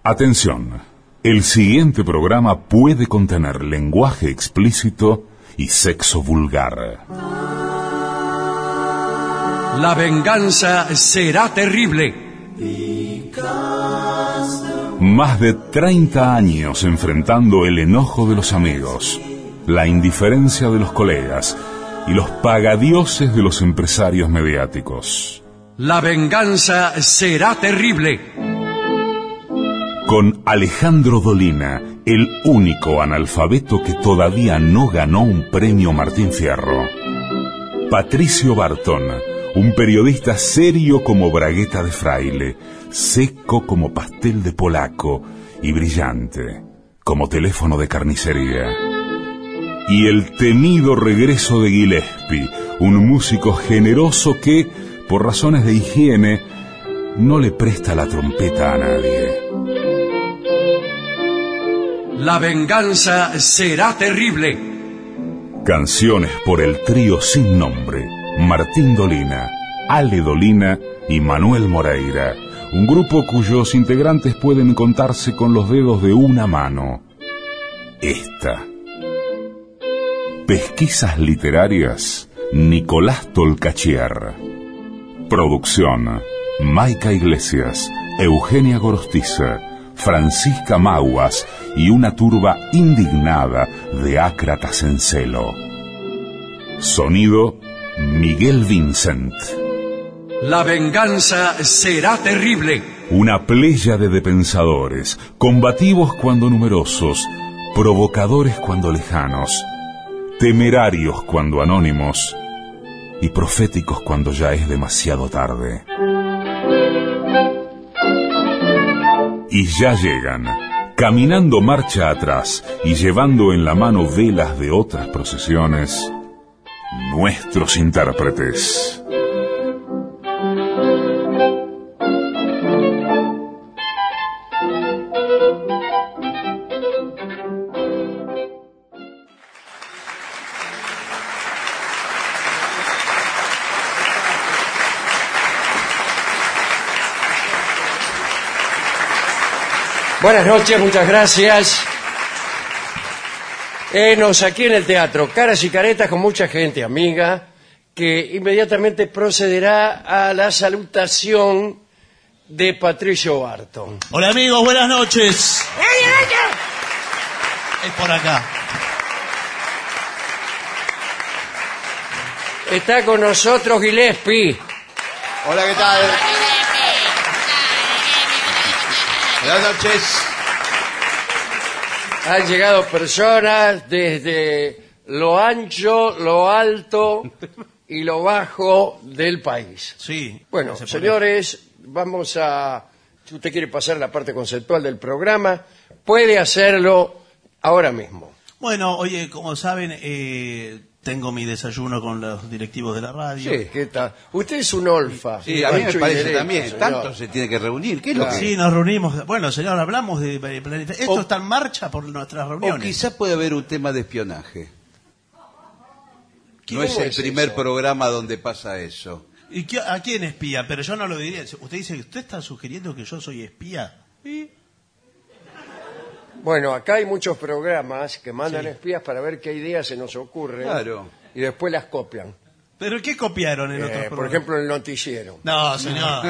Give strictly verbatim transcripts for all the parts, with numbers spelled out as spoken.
Atención, el siguiente programa puede contener lenguaje explícito y sexo vulgar. La venganza será terrible. Más de treinta años enfrentando el enojo de los amigos, la indiferencia de los colegas y los pagadioses de los empresarios mediáticos. La venganza será terrible. Con Alejandro Dolina, el único analfabeto que todavía no ganó un premio Martín Fierro. Patricio Bartón, un periodista serio como bragueta de fraile, seco como pastel de polaco y brillante como teléfono de carnicería. Y el temido regreso de Gillespie, un músico generoso que, por razones de higiene, no le presta la trompeta a nadie. La venganza será terrible. Canciones por el trío sin nombre, Martín Dolina, Ale Dolina y Manuel Moreira, un grupo cuyos integrantes pueden contarse con los dedos de una mano. Esta. Pesquisas literarias, Nicolás Tolcachier. Producción, Maica Iglesias, Eugenia Gorostiza, Francisca Maguas y una turba indignada de ácratas en celo. Sonido, Miguel Vincent. La venganza será terrible. Una pléyade de pensadores, combativos cuando numerosos, provocadores cuando lejanos, temerarios cuando anónimos y proféticos cuando ya es demasiado tarde. Y ya llegan, caminando marcha atrás y llevando en la mano velas de otras procesiones, nuestros intérpretes. Buenas noches, muchas gracias. Enos aquí en el teatro, caras y caretas con mucha gente amiga, que inmediatamente procederá a la salutación de Patricio Bartón. Hola amigos, buenas noches. Es por acá. Está con nosotros Gillespie. Hola, ¿qué tal? Buenas noches. Han llegado personas desde lo ancho, lo alto y lo bajo del país. Sí. Bueno, señores, vamos a... Si usted quiere pasar la parte conceptual del programa, puede hacerlo ahora mismo. Bueno, oye, como saben, eh, tengo mi desayuno con los directivos de la radio. Sí, ¿qué tal? Usted es un olfa. Sí, a mí me Ancho y parece derecho, también. señor. Tanto se tiene que reunir. ¿Qué es lo que...? Sí, nos reunimos. Bueno, señor, hablamos de planificación. Esto O- está en marcha por nuestras O reuniones. quizá puede haber un tema de espionaje. No es ¿Cómo el es primer eso? programa donde pasa eso. ¿Y qué- a quién espía? Pero yo no lo diría. Usted dice, ¿usted está sugiriendo que yo soy espía? ¿Sí? Bueno, acá hay muchos programas que mandan Sí. espías para ver qué ideas se nos ocurren. Claro. Y después las copian. ¿Pero qué copiaron en Eh, otros por programas? ejemplo, el noticiero. No, señor.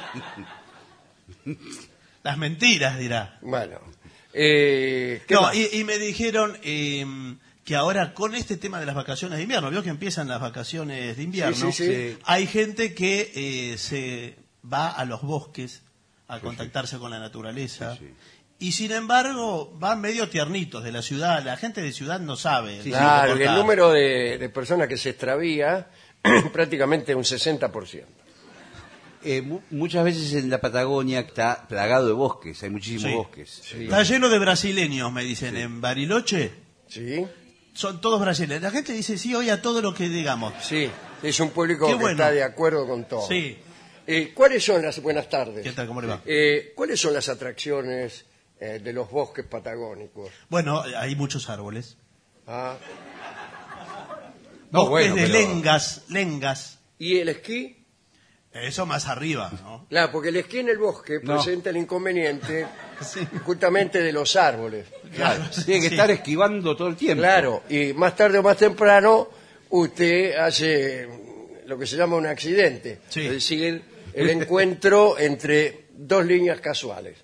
Las mentiras, dirá. Bueno. Eh, ¿qué No, más? y, y me dijeron eh, que ahora con este tema de las vacaciones de invierno, vio que empiezan las vacaciones de invierno, Sí, sí, sí. hay gente que eh, se va a los bosques a contactarse con la naturaleza. Sí, sí. Y sin embargo van medio tiernitos de la ciudad, la gente de ciudad no sabe. Sí, Claro, y el comportar. número de, de personas que se extravía prácticamente un sesenta por ciento. Eh, mu- muchas veces en la Patagonia está plagado de bosques, hay muchísimos Sí. bosques. Está lleno de brasileños, me dicen, en Bariloche. ¿Sí? Son todos brasileños. La gente dice sí hoy a todo lo que digamos. Sí, es un público Qué que bueno. está de acuerdo con todo. Sí. Eh, ¿Cuáles son las... Buenas tardes. ¿Qué tal? ¿Cómo le va? Eh, ¿Cuáles son las atracciones eh, de los bosques patagónicos? Bueno, hay muchos árboles. Ah, Bosques bueno, de pero- lengas, lengas. ¿y el esquí? Eso más arriba, ¿no? Claro, porque el esquí en el bosque No. presenta el inconveniente justamente de los árboles. Claro, Claro, tiene que sí. estar esquivando todo el tiempo. Claro, y más tarde o más temprano usted hace lo que se llama un accidente, Sí. es decir, el encuentro entre dos líneas casuales.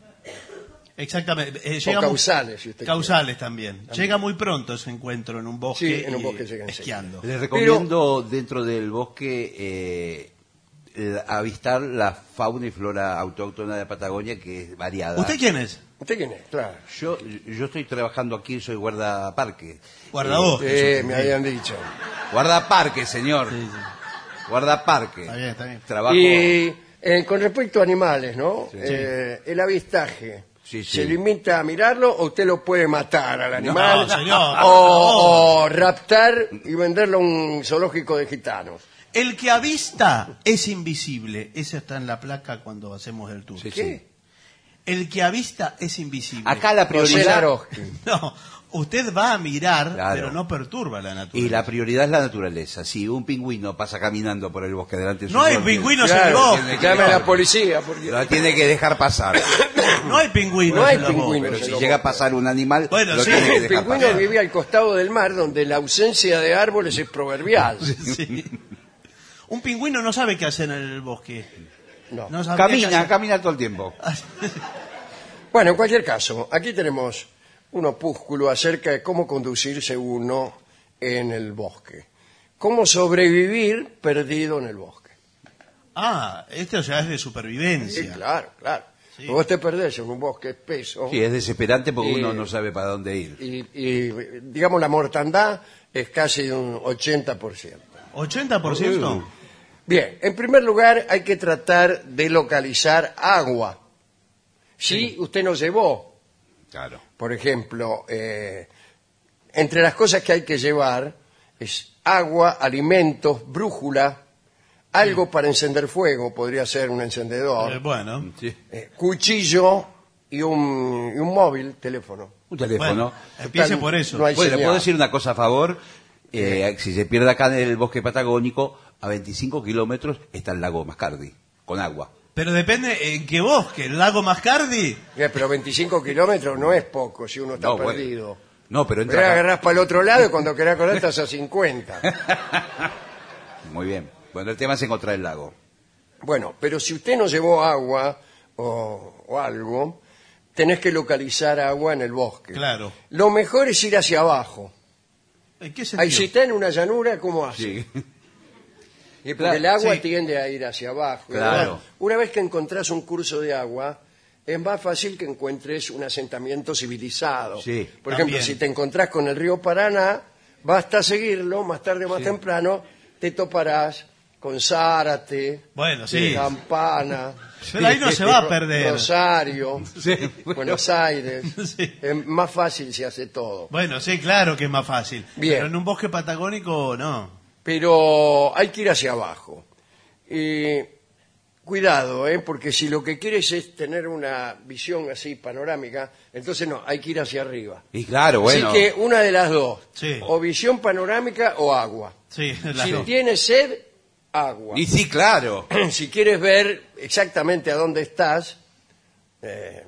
Exactamente. Eh, O llega muy- causales, si usted Causales también. Llega muy pronto ese encuentro en un bosque, Sí, en un y- bosque llega enseguida. esquiando. Les recomiendo dentro del bosque eh, eh, avistar la fauna y flora autóctona de Patagonia, que es variada. ¿Usted quién es? ¿Usted quién es? Claro. Yo, yo estoy trabajando aquí, soy guardaparque. Guardabosque. Eh, me habían dicho. Guardaparque, señor. Sí, sí. Guardaparque. Está bien, está bien. Trabajo. Y eh, con respecto a animales, ¿no? Sí. Eh, el avistaje. Sí, sí. ¿Se limita a mirarlo o usted lo puede matar al animal? No, señor. O, o raptar y venderlo a un zoológico de gitanos. El que avista es invisible. Eso está en la placa cuando hacemos el tour. Sí, ¿Qué? sí. El que avista es invisible. Acá la José prioridad. Laroski. No, usted va a mirar, Claro. pero no perturba la naturaleza. Y la prioridad es la naturaleza. Si un pingüino pasa caminando por el bosque delante de su No hay flor, pingüinos en el Claro, bosque. llame a la policía. Porque... lo tiene que dejar pasar. No hay pingüinos No hay en los bosques. pingüinos. Pero en si los llega a bosques. pasar un animal, Bueno, lo sí, tiene que El dejar pingüino pasar. vive al costado del mar, donde la ausencia de árboles es proverbial. Sí. Un pingüino no sabe qué hacer en el bosque. No. No sabría qué Camina, hacer. camina todo el tiempo. Bueno, en cualquier caso, aquí tenemos un opúsculo acerca de cómo conducirse uno en el bosque. Cómo sobrevivir perdido en el bosque. Ah, esto ya es de Sí, supervivencia. claro, claro. Sí. Vos te perdés en un bosque espeso Sí, es desesperante porque Y- uno no sabe para dónde ir. y, y, digamos, la mortandad es casi de un ochenta por ciento. ¿ochenta por ciento? Bien, en primer lugar hay que tratar de localizar agua. Si usted no llevó, Claro. por ejemplo, eh, entre las cosas que hay que llevar es agua, alimentos, brújula, algo para encender fuego, podría ser un encendedor, Eh, bueno, Sí. eh, cuchillo y un, y un móvil, teléfono. Un teléfono. bueno, empiece Total, por eso. no hay Bueno, le señal. puedo decir una cosa a favor. Eh, si se pierde acá en el bosque patagónico, a veinticinco kilómetros está el lago Mascardi, con agua. Pero depende en qué bosque. ¿El lago Mascardi? Eh, Pero veinticinco kilómetros no es poco si uno está No, bueno. perdido. No, pero Pero entra acá. agarrás para el otro lado y cuando querés correr estás a cincuenta. Muy bien. Bueno, el tema es encontrar el lago. Bueno, pero si usted no llevó agua o, o algo, tenés que localizar agua en el bosque. Claro. Lo mejor es ir hacia abajo. ¿En qué sentido? Ahí si está en una llanura, ¿cómo hace? Sí. Y porque Claro, el agua sí. tiende a ir hacia abajo. Claro. Bueno, una vez que encontrás un curso de agua, es más fácil que encuentres un asentamiento civilizado. Sí, Por también. ejemplo, si te encontrás con el río Paraná, basta seguirlo, más tarde o más temprano te toparás con Zárate, Bueno, sí. Campana, Pero ahí no se va a perder. Rosario, Sí. Buenos Aires. Sí. Es más fácil se hace todo. Bueno, sí, claro que es más fácil. Bien. Pero en un bosque patagónico, no. Pero hay que ir hacia abajo. Y cuidado, ¿eh? Porque si lo que quieres es tener una visión así panorámica, entonces no, hay que ir hacia arriba. Y claro, bueno. Así que una de las dos, Sí. o visión panorámica o agua. Sí, las Si dos. tienes sed, agua. Y sí, claro. Si quieres ver exactamente a dónde estás, eh,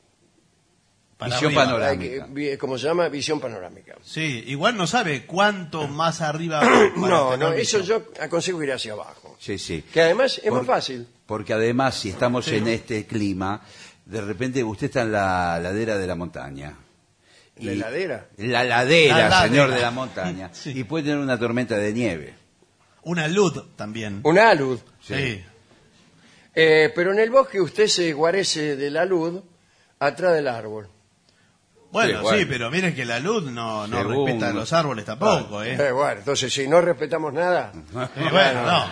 Para Visión arriba. panorámica. hay que- vi- ¿cómo se llama? Visión panorámica. Sí, igual no sabe cuánto más arriba. para No, tener no, eso visión. yo aconsejo ir hacia abajo. Sí, sí. Que además es Por- más fácil. Porque además, si estamos Sí. en este clima, de repente usted está en la ladera de la montaña. ¿La Y- heladera? La ladera, La ladera. señor de la montaña. Sí. Y puede tener una tormenta de nieve. Una luz también. Una luz. Sí. Eh, pero en el bosque usted se guarece de la luz atrás del árbol. Bueno, Sí, bueno. sí, pero miren que la luz no, no Según- respeta a los árboles tampoco, ¿eh? Eh, bueno, entonces si no respetamos nada, Y bueno, no.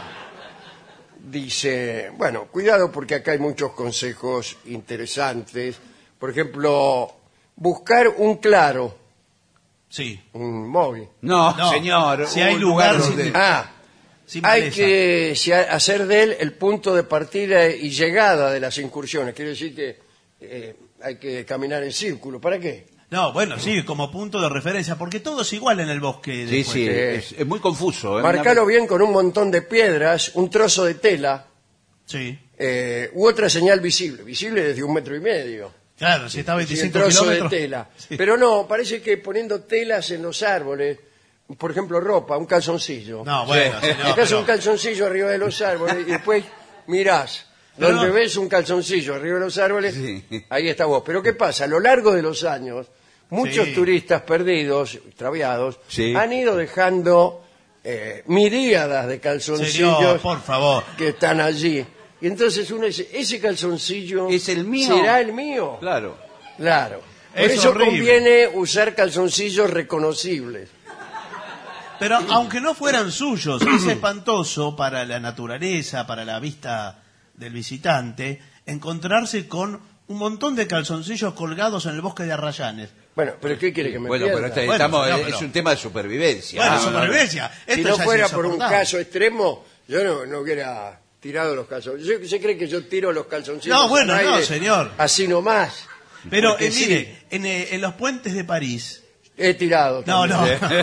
dice, bueno, cuidado porque acá hay muchos consejos interesantes. Por ejemplo, buscar un claro, Sí. un móvil. No, No, señor. si hay un lugar donde- sin- Ah, Sin hay maleza. que si ha- hacer de él el punto de partida y llegada de las incursiones. Quiere decir que eh, hay que caminar en círculo. ¿Para qué? No, bueno, sí, como punto de referencia, porque todo es igual en el bosque. Sí, después. sí, Eh, es, es muy confuso. ¿eh? Marcalo bien con un montón de piedras, un trozo de tela, Sí. eh, u otra señal visible, visible desde un metro y medio. Claro, si está a Sí, un veinticinco trozo de kilómetros. tela. Sí. Pero no, parece que poniendo telas en los árboles, por ejemplo, ropa, un calzoncillo. No, bueno, Sí. señor, Dejas pero- un calzoncillo arriba de los árboles y después mirás. Pero Donde no- ves un calzoncillo arriba de los árboles, Sí. ahí está vos. Pero ¿qué pasa? A lo largo de los años, muchos Sí. turistas perdidos, extraviados, Sí. han ido dejando eh, miríadas de calzoncillos Señor, por favor. que están allí. Y entonces uno dice, ese calzoncillo ¿Es el mío? ¿será el mío? Claro. Claro. Por Es eso horrible. conviene usar calzoncillos reconocibles. Pero aunque no fueran suyos, es espantoso para la naturaleza, para la vista del visitante, encontrarse con un montón de calzoncillos colgados en el bosque de Arrayanes. Bueno, pero ¿qué quiere que me Bueno, pierda? pero este- Bueno, estamos, señor, es pero- un tema de supervivencia. Bueno, Ah, supervivencia. Si Esto no ya es fuera por un insoportable. caso extremo, yo no, no hubiera tirado los calzoncillos. ¿Usted cree que yo tiro los calzoncillos No, bueno, al no, aire señor. así nomás? Pero Porque eh, sí, mire, en, eh, en los puentes de París, he tirado. no, también. no,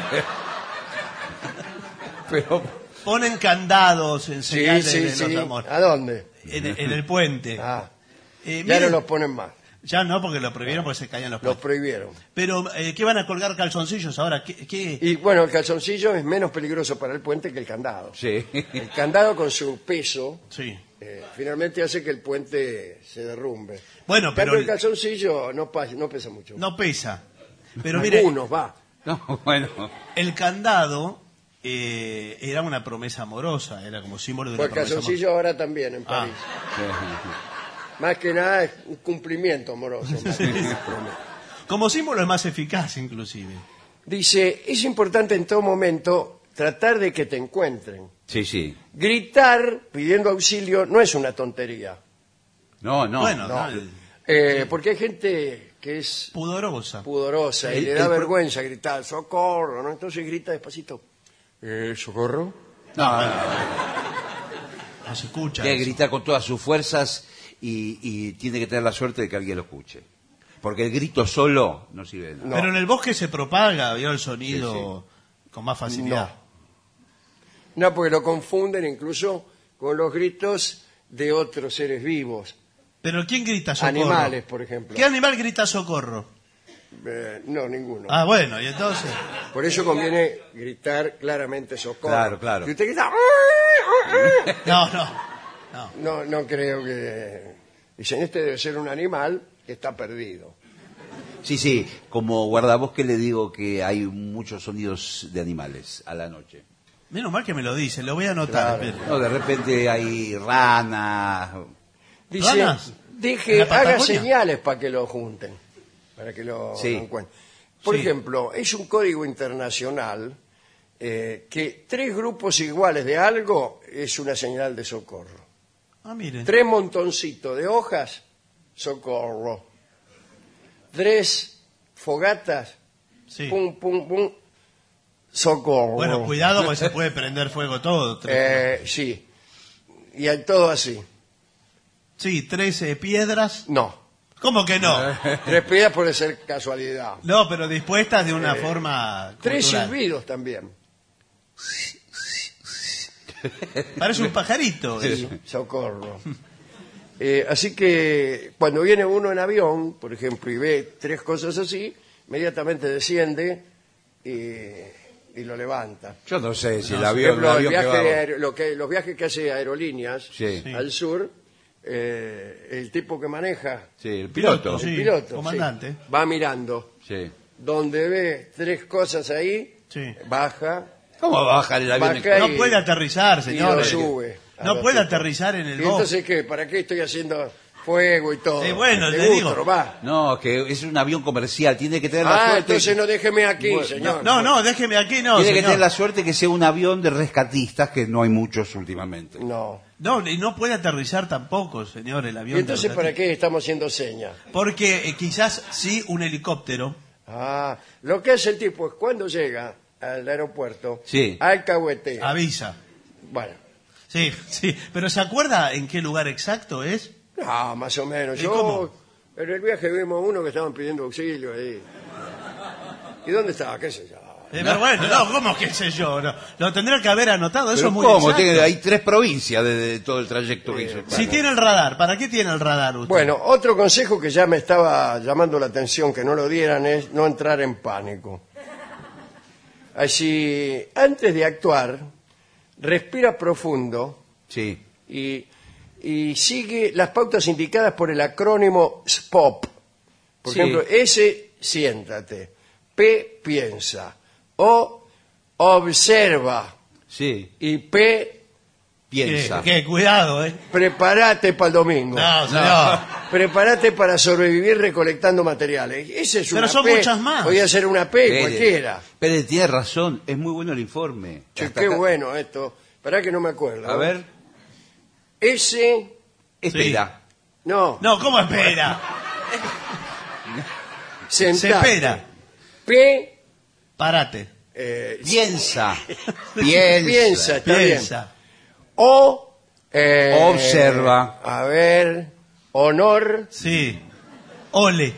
Pero ponen candados en Sí, señal de, sí, de sí. los amores. ¿A dónde? En, en el puente. Ah, Eh, ya mire, no los ponen más. ya no, porque lo prohibieron porque se caían los Los puentes. prohibieron. Pero, eh, ¿qué van a colgar calzoncillos ahora? ¿Qué, qué? Y bueno, el calzoncillo es menos peligroso para el puente que el candado. sí. El candado con su peso Sí. eh, finalmente hace que el puente se derrumbe. Bueno, En pero cambio, el el- calzoncillo no, pa- no pesa mucho. no pesa. Pero mire, Algunos, va. No, bueno. el candado eh, era una promesa amorosa, era como símbolo de Pues una el promesa calzoncillo ahora también en Ah. París. Más que nada es un cumplimiento amoroso. amorosa. Como símbolo es más eficaz, inclusive. Dice, es importante en todo momento tratar de que te encuentren. Sí, sí. Gritar pidiendo auxilio no es una tontería. No, no. bueno, no. no, el- Eh, porque hay gente que es pudorosa. pudorosa y El- le da el pro- vergüenza gritar socorro, ¿no? Entonces grita despacito. Eh, ¿Socorro? No, no. No se escucha. Tiene que eso. gritar con todas sus fuerzas y, y tiene que tener la suerte de que alguien lo escuche. Porque el grito solo no sirve de nada. No. Pero en el bosque se propaga, vio el sonido con más facilidad. No, porque lo confunden incluso con los gritos de otros seres vivos. Pero ¿quién grita socorro? Animales, por ejemplo. ¿Qué animal grita socorro? Eh, no, ninguno. Ah, bueno, y entonces. Por eso conviene gritar claramente socorro. Claro, claro. Si usted grita... No, no. no. No, no creo que... Dicen, este debe ser un animal que está perdido. Sí, sí. Como guardabosque le digo que hay muchos sonidos de animales a la noche. Menos mal que me lo dice, lo voy a anotar. Claro. espere. No, de repente hay ranas. Dice, ¿Ranas? ¿En deje, la haga Patagonia? señales para que lo junten, para que lo, Sí. lo encuentren. Por Sí. ejemplo, es un código internacional eh, que tres grupos iguales de algo es una señal de socorro. Ah, miren. Tres montoncitos de hojas, socorro. Tres fogatas, Sí. pum, pum, pum, socorro. Bueno, cuidado porque se puede prender fuego todo. Tres- Eh, sí. Y hay todo así. Sí, tres eh, piedras. No. ¿Cómo que no? Tres piedras puede ser casualidad. No, pero dispuestas de una forma Tres cultural. silbidos también. Parece un pajarito. Sí, eso. socorro. Eh, así que cuando viene uno en avión, por ejemplo, y ve tres cosas así, inmediatamente desciende y, y lo levanta. Yo no sé si No, el Por avión, el ejemplo, el avión que viaje va- de aer- lo que, los viajes que hace Aerolíneas Sí. Sí. al sur, eh, el tipo que maneja, Sí, el piloto. Sí, el piloto, comandante. sí, va mirando. Sí. Donde ve tres cosas ahí, Sí. baja ¿Cómo va a bajar el avión? Baja No y- puede aterrizar, y señor. lo sube. a No los puede tipos. aterrizar en el ¿Y bosque. entonces qué? ¿Para qué estoy haciendo fuego y todo? Eh, bueno, De le gusto, digo. no va. No, que es un avión comercial, tiene que tener la Ah, suerte. entonces no déjeme aquí, Bueno, señor. No, no, déjeme aquí, no, tiene que señor. tener la suerte que sea un avión de rescatistas, que no hay muchos últimamente. No. No, y no puede aterrizar tampoco, señor, el ¿Y avión. entonces de- para qué estamos haciendo señas? Porque eh, quizás sí un helicóptero. Ah, lo que hace el tipo es cuando llega al aeropuerto, Sí. alcahuetea. Avisa. Bueno, Sí, sí. Pero ¿se acuerda en qué lugar exacto es? no, más o menos. ¿Y Yo, cómo? en el viaje vimos uno que estaban pidiendo auxilio ahí. ¿Y dónde estaba? ¿Qué sé yo? Eh, pero bueno, no, ¿cómo que sé yo? No, lo tendría que haber anotado, eso Pero es muy ¿cómo? exacto. Tiene- hay tres provincias de, de todo el trayecto que hizo. Si tiene el radar, ¿para qué tiene el radar usted? Bueno, otro consejo que ya me estaba llamando la atención que no lo dieran es no entrar en pánico. Así, antes de actuar, respira profundo Sí. y, y sigue las pautas indicadas por el acrónimo S P O P. Por Sí. ejemplo, S, siéntate. P, piensa. O, observa. Sí. Y P, Piensa. ¿Qué? ¿Qué? Cuidado, ¿eh? prepárate para el domingo. No, señor. Prepárate para sobrevivir recolectando materiales. Ese es Pero una son P. muchas más. Podría ser una P Pérez, cualquiera. Pérez tiene razón, es muy bueno el informe. Che, Hasta qué acá- bueno esto. Esperá que no me acuerdo. A ver, S, espera. no, No, ¿cómo espera? Se sentate. espera. P, Parate. eh, Piensa. Piensa. piensa, está Piensa. bien. O, eh, Observa. A ver, honor, Sí. Ole.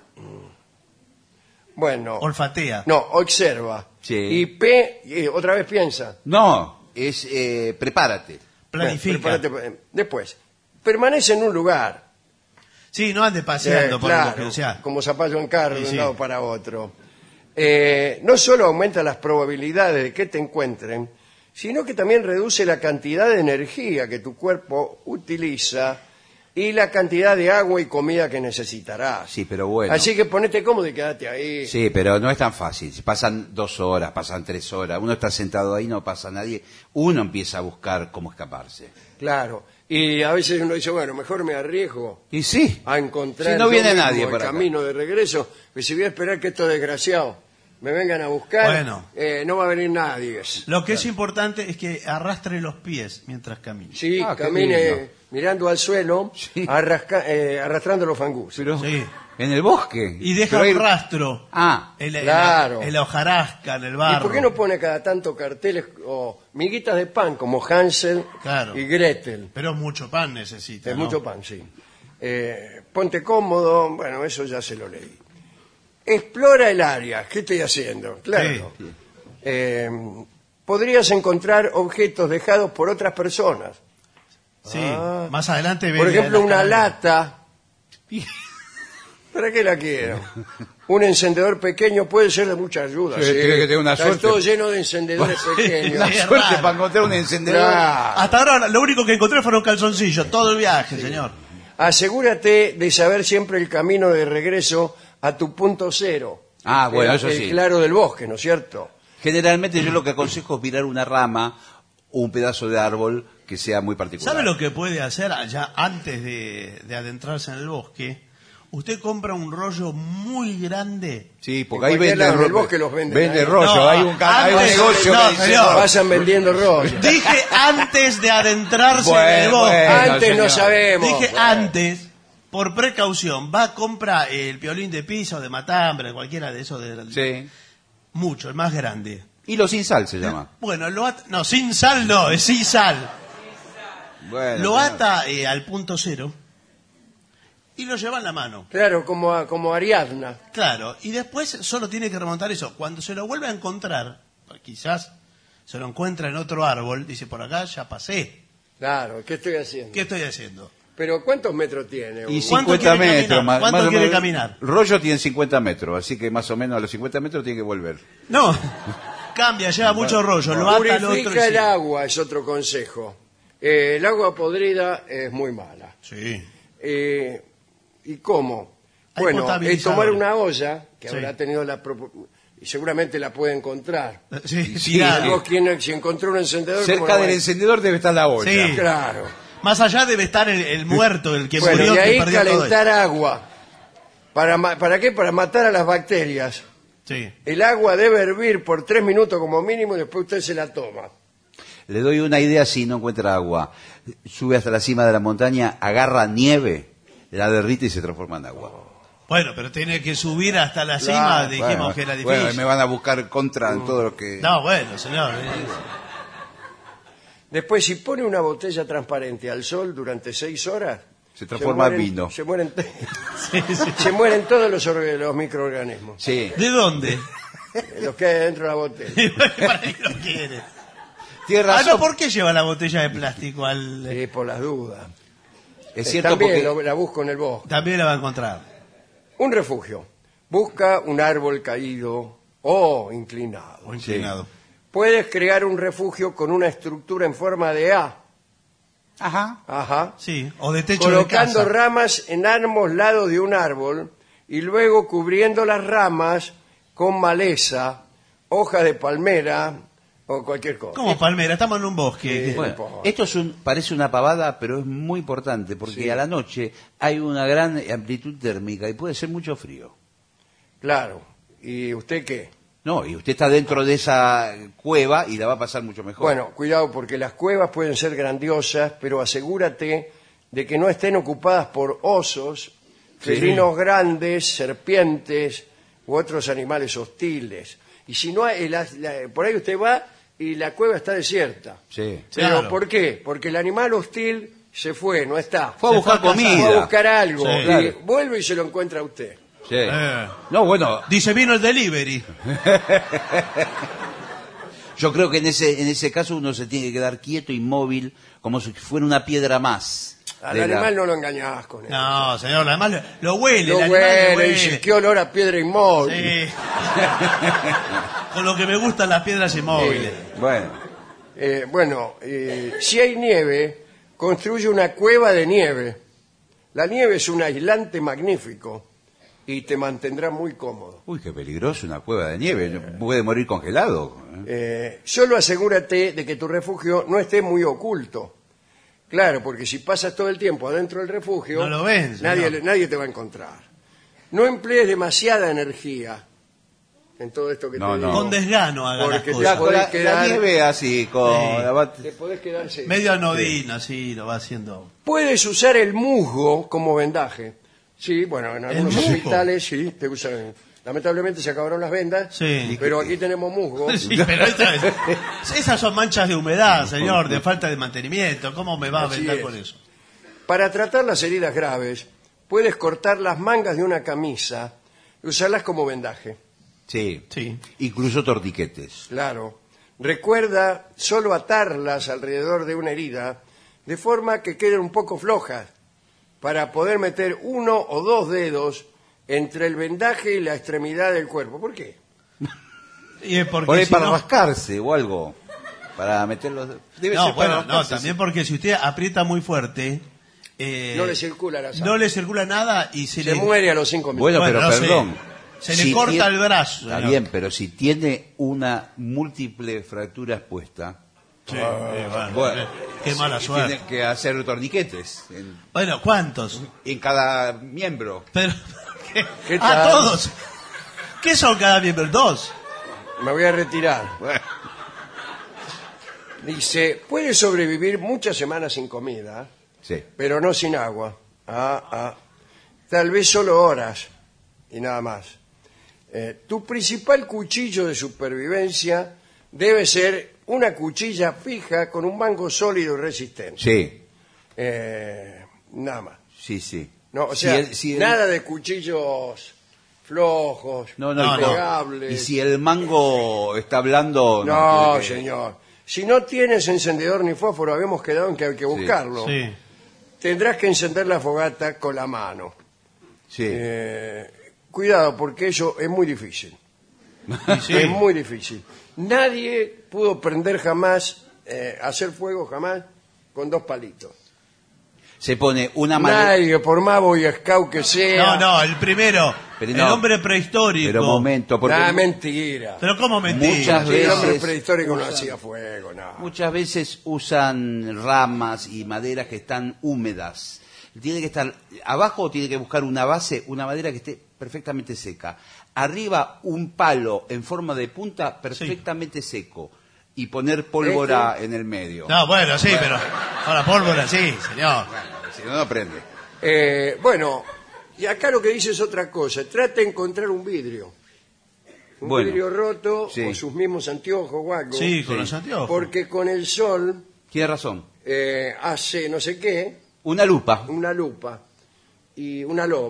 bueno, Olfatea. no, observa. Sí. Y P, y otra vez piensa. No, es eh, prepárate. Planifica. Bueno, prepárate. Después, permanece en un lugar. Sí, no ande paseando Eh, por claro, el bosque, o sea. como zapallo en carro Sí, de un sí. lado para otro. Eh, no solo aumenta las probabilidades de que te encuentren, sino que también reduce la cantidad de energía que tu cuerpo utiliza y la cantidad de agua y comida que necesitarás. Sí, pero bueno. Así que ponete cómodo y quédate ahí. Sí, pero no es tan fácil. Si pasan dos horas, pasan tres horas, uno está sentado ahí, no pasa nadie, uno empieza a buscar cómo escaparse. Claro. Y a veces uno dice, bueno, mejor me arriesgo Y sí, a encontrar si no yo viene mismo nadie el por acá. camino de regreso, pues si voy a esperar que estos desgraciados me vengan a buscar, Bueno. eh, no va a venir nadie. Lo que es importante es que arrastre los pies mientras camina. Sí, Ah, qué camine lindo. mirando al suelo, Sí. arrasca- eh, arrastrando los fangus. Pero Sí. en el bosque. Y deja Pero hay- un rastro Ah, en la, en claro. la- en la hojarasca, en el ¿Y barro. por qué no pone cada tanto carteles o miguitas de pan como Hansel Claro. y Gretel? Pero mucho pan necesita, Es ¿no? mucho pan, sí. Eh, ponte cómodo, bueno, eso ya se lo leí. Explora el área, ¿qué estoy haciendo? Claro. Sí. Eh, podrías encontrar objetos dejados por otras personas. Sí, Ah. más adelante ve Por ejemplo, la una cadena. lata. ¿Para qué la quiero? Un encendedor pequeño puede ser de mucha ayuda. Sí, tiene que tener una Está suerte. todo lleno de encendedores pequeños. la Sí, es suerte raro. para encontrar un encendedor. Claro. Hasta ahora lo único que encontré fueron calzoncillos, todo el viaje, señor. Asegúrate de saber siempre el camino de regreso a tu punto cero. Ah, bueno, El- eso el sí. claro del bosque, ¿no es cierto? Generalmente yo lo que aconsejo es mirar una rama o un pedazo de árbol que sea muy particular. ¿Sabe lo que puede hacer allá antes de, de adentrarse en el bosque? Usted compra un rollo muy grande. Sí, porque En ahí cualquier vende lado, en el ro- bosque los venden Vende ahí. rollo, No, hay un, ca- hay un antes- negocio no, que dice señor. rollo. Pasan vendiendo rollos. Dije antes de adentrarse Bueno, en el bosque. bueno. Antes no señor. sabemos. Dije Bueno. antes, por precaución, va a comprar el piolín de pizza o de matambre, cualquiera de esos, de, Sí. mucho, el más grande. Hilo sin sal se llama. Bueno, lo ata, no, sin sal no, es sin sal. Bueno, Lo señor. ata eh, al punto cero y lo lleva en la mano. Claro, como, a- como Ariadna. Claro, y después solo tiene que remontar eso. Cuando se lo vuelve a encontrar, quizás se lo encuentra en otro árbol, dice, por acá ya pasé. Claro, ¿qué estoy haciendo? ¿Qué estoy haciendo? Pero ¿cuántos metros tiene? Y ¿Cuánto cincuenta quiere metros. caminar? más- ¿Cuánto más o quiere menos. caminar? Rollo tiene cincuenta metros, así que más o menos a los cincuenta metros tiene que volver. No, cambia, lleva mucho rollo, lo ata al otro. y Purifica el sigue. agua, es otro consejo. Eh, el agua podrida es muy mala. Sí. Eh, ¿Y cómo? Hay Bueno, es potabilizadores. tomar una olla, que Sí. habrá tenido la... propo- y seguramente la puede encontrar. Sí, Sí, tirada. Vos, quien, si encontró un encendedor... ¿cómo Cerca lo del va a- encendedor debe estar la olla. Sí. Claro. Más allá debe estar el, el muerto, el que Bueno, murió, y que ahí perdió todo calentar agua. ¿Para, ma- ¿Para qué? Para matar a las bacterias. eso. Sí. El agua debe hervir por tres minutos como mínimo y después usted se la toma. Le doy una idea si no encuentra agua. Sube hasta la cima de la montaña, agarra nieve, la derrite y se transforma en agua. Bueno, pero tiene que subir hasta la cima, Claro, dijimos Bueno, que era difícil. bueno, me van a buscar contra en todo lo que... No, bueno, señor. eh, Después, si pone una botella transparente al sol durante seis horas... Se transforma en mueren- vino. Se mueren, sí, sí. se mueren todos los, orga- los microorganismos. Sí. ¿De dónde? Eh, Los que hay dentro de la botella. ¿Para qué lo quiere? Tiene Ah, razón. no, ¿por qué lleva la botella de plástico al...? Sí, por las dudas. Es Eh, cierto También porque... lo- la busco en el bosque. También la va a encontrar. Un refugio. Busca un árbol caído o inclinado. O inclinado. Puedes crear un refugio con una estructura en forma de A. Ajá. Ajá. Sí, o de techo Colocando de casa. ramas en ambos lados de un árbol y luego cubriendo las ramas con maleza, hojas de palmera o cualquier cosa. Como palmera, estamos en un bosque. Sí. Bueno, importa. esto es un, parece una pavada, pero es muy importante porque Sí. a la noche hay una gran amplitud térmica y puede ser mucho frío. Claro. ¿Y usted qué? No, y usted está dentro de esa cueva y la va a pasar mucho mejor. Bueno, cuidado porque las cuevas pueden ser grandiosas, pero asegúrate de que no estén ocupadas por osos, felinos grandes, serpientes u otros animales hostiles. Y si no, hay- la- la- por ahí usted va y la cueva está desierta. Sí. ¿Pero Claro. por qué? Porque el animal hostil se fue, no está. Fue a Se buscar fue a cazar. comida. Fue a buscar algo Sí. y Claro. vuelve y se lo encuentra a usted. Sí. Eh. No, bueno, Dice, vino el delivery. yo creo que en ese en ese caso uno se tiene que quedar quieto, inmóvil, como si fuera una piedra más. Al de la- animal no lo engañás con eso. No, señor, además lo, lo huele. Lo el animal huele, lo huele. dice, qué olor a piedra inmóvil. Sí. Con lo que me gustan las piedras inmóviles. Bueno, Eh, bueno, eh, si hay nieve, construye una cueva de nieve. La nieve es un aislante magnífico y te mantendrá muy cómodo. uy, qué peligroso una cueva de nieve, puede morir congelado. ¿eh? Eh, solo asegúrate de que tu refugio no esté muy oculto. Claro, porque si pasas todo el tiempo adentro del refugio, No lo ven, señor. nadie, nadie te va a encontrar. No emplees demasiada energía en todo esto que No, te no. digo. Con desgano haga las Porque La, cosas. podés la- la quedar- nieve así, con Sí. la bat- Te podés quedar sin- Medio anodina, así lo va haciendo. Puedes usar el musgo como vendaje. Sí, bueno, en algunos musgo? hospitales sí, te usan. Lamentablemente se acabaron las vendas, Sí. pero aquí tenemos musgo. Sí, pero esta es- esas son manchas de humedad, señor, de falta de mantenimiento. ¿Cómo me va a Así vendar es. con eso? Para tratar las heridas graves, puedes cortar las mangas de una camisa y usarlas como vendaje. Sí. Sí. Incluso torniquetes. Claro. Recuerda solo atarlas alrededor de una herida de forma que queden un poco flojas para poder meter uno o dos dedos entre el vendaje y la extremidad del cuerpo. ¿Por qué? Y es porque Por ahí si para no- rascarse o algo. Para meterlos. Debe No, ser para bueno, no, rascarse, también sí. porque si usted aprieta muy fuerte, eh, No le circula la sangre. no le circula nada y se, Se le muere a los cinco minutos. Bueno, Bueno, pero no sé. perdón. Se le corta tiene- el brazo, Está señor. bien, pero si tiene una múltiple fractura expuesta, Sí, eh, bueno, bueno, eh, qué mala sí, suerte. tiene que hacer torniquetes en, Bueno, ¿cuántos? en cada miembro. Pero, ¿qué? ¿Qué Ah, tal? todos. ¿Qué son cada miembro? Dos. Me voy a retirar. Bueno, Dice, puedes sobrevivir muchas semanas sin comida, sí. pero no sin agua. Ah, ah. Tal vez solo horas y nada más. Eh, tu principal cuchillo de supervivencia debe ser una cuchilla fija con un mango sólido y resistente. Sí, Eh, nada más. sí, sí. No, o Si sea, el- si el- nada de cuchillos flojos, No, no, No, y- no. pegables. Y si el mango está hablando... No, tiene que- señor. Si no tienes encendedor ni fósforo, habíamos quedado en que hay que buscarlo. Sí. Tendrás que encender la fogata con la mano. Sí. Eh, cuidado, porque eso es muy difícil. Y sí. Es muy difícil. Nadie pudo prender jamás, eh, hacer fuego jamás con dos palitos. Se pone una madera... Nadie, por más boy scout que sea. No, no, el primero. Pero el no. hombre prehistórico. Pero momento, porque Nada, mentira. Pero ¿cómo mentira? Muchas Sí, el hombre veces prehistórico no usan- hacía fuego, no. muchas veces usan ramas y maderas que están húmedas. Tiene que estar abajo, o tiene que buscar una base, una madera que esté perfectamente seca. Arriba un palo en forma de punta perfectamente seco y poner pólvora en el medio. No, bueno, sí, pero. Ahora, pólvora, sí, señor. Si no, no prende. Eh, bueno, y acá lo que dice es otra cosa. Trata de encontrar un vidrio. Un Bueno, vidrio roto sí. o sus mismos anteojos o algo. Sí, con Sí. los anteojos. Porque con el sol Tiene razón. eh, hace no sé qué, Una lupa. una lupa y una loba.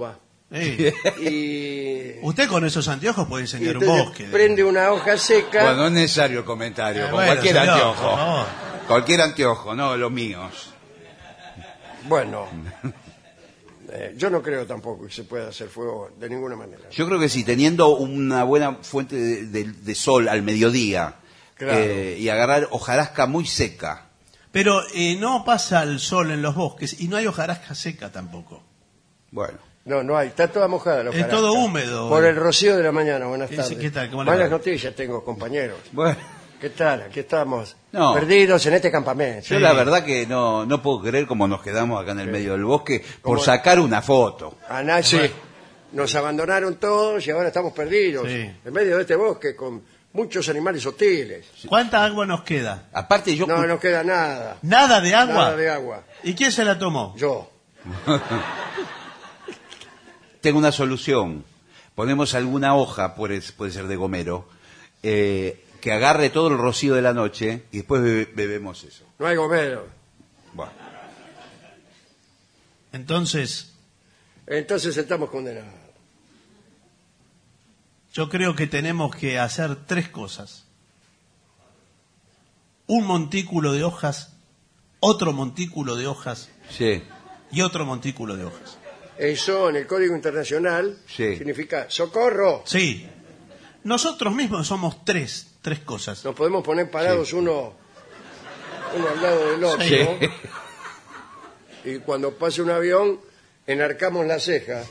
Sí. Y, Usted con esos anteojos puede y enseñar un entonces bosque. prende una hoja seca. Bueno, no es necesario el comentario, Eh, con bueno, cualquier señor, anteojo. por favor. Cualquier anteojo, no los míos. Bueno, eh, yo no creo tampoco que se pueda hacer fuego de ninguna manera. Yo creo que sí, teniendo una buena fuente de, de- de sol al mediodía Claro. eh, y agarrar hojarasca muy seca. Pero eh, no pasa el sol en los bosques y no hay hojarasca seca tampoco. Bueno, No, no hay, está toda mojada la Es hojarasca. todo húmedo. Por el rocío de la mañana. Buenas Sí, tardes. ¿qué tal? ¿Cómo le Malas va? noticias tengo, compañeros. bueno. ¿Qué tal? Aquí estamos No. perdidos en este campamento. Yo Sí. la verdad que no, no puedo creer cómo nos quedamos acá en el medio del bosque por ¿Cómo? sacar una foto. A nadie, sí. Nos abandonaron todos y ahora estamos perdidos Sí. en medio de este bosque con muchos animales hostiles. ¿Cuánta agua nos queda? Aparte yo... No nos queda nada. ¿Nada de agua? Nada de agua. ¿Y quién se la tomó? Yo. Tengo una solución. Ponemos alguna hoja, puede, puede ser de gomero, eh, que agarre todo el rocío de la noche y después bebe- bebemos eso. No hay gomero. Bueno, Entonces, Entonces estamos condenados. yo creo que tenemos que hacer tres cosas. Un montículo de hojas, otro montículo de hojas sí, y otro montículo de hojas. Eso en el Código Internacional Sí. significa socorro. Sí. Nosotros mismos somos tres, tres cosas. Nos podemos poner parados uno, uno al lado del otro. Sí. Y cuando pase un avión, enarcamos la ceja.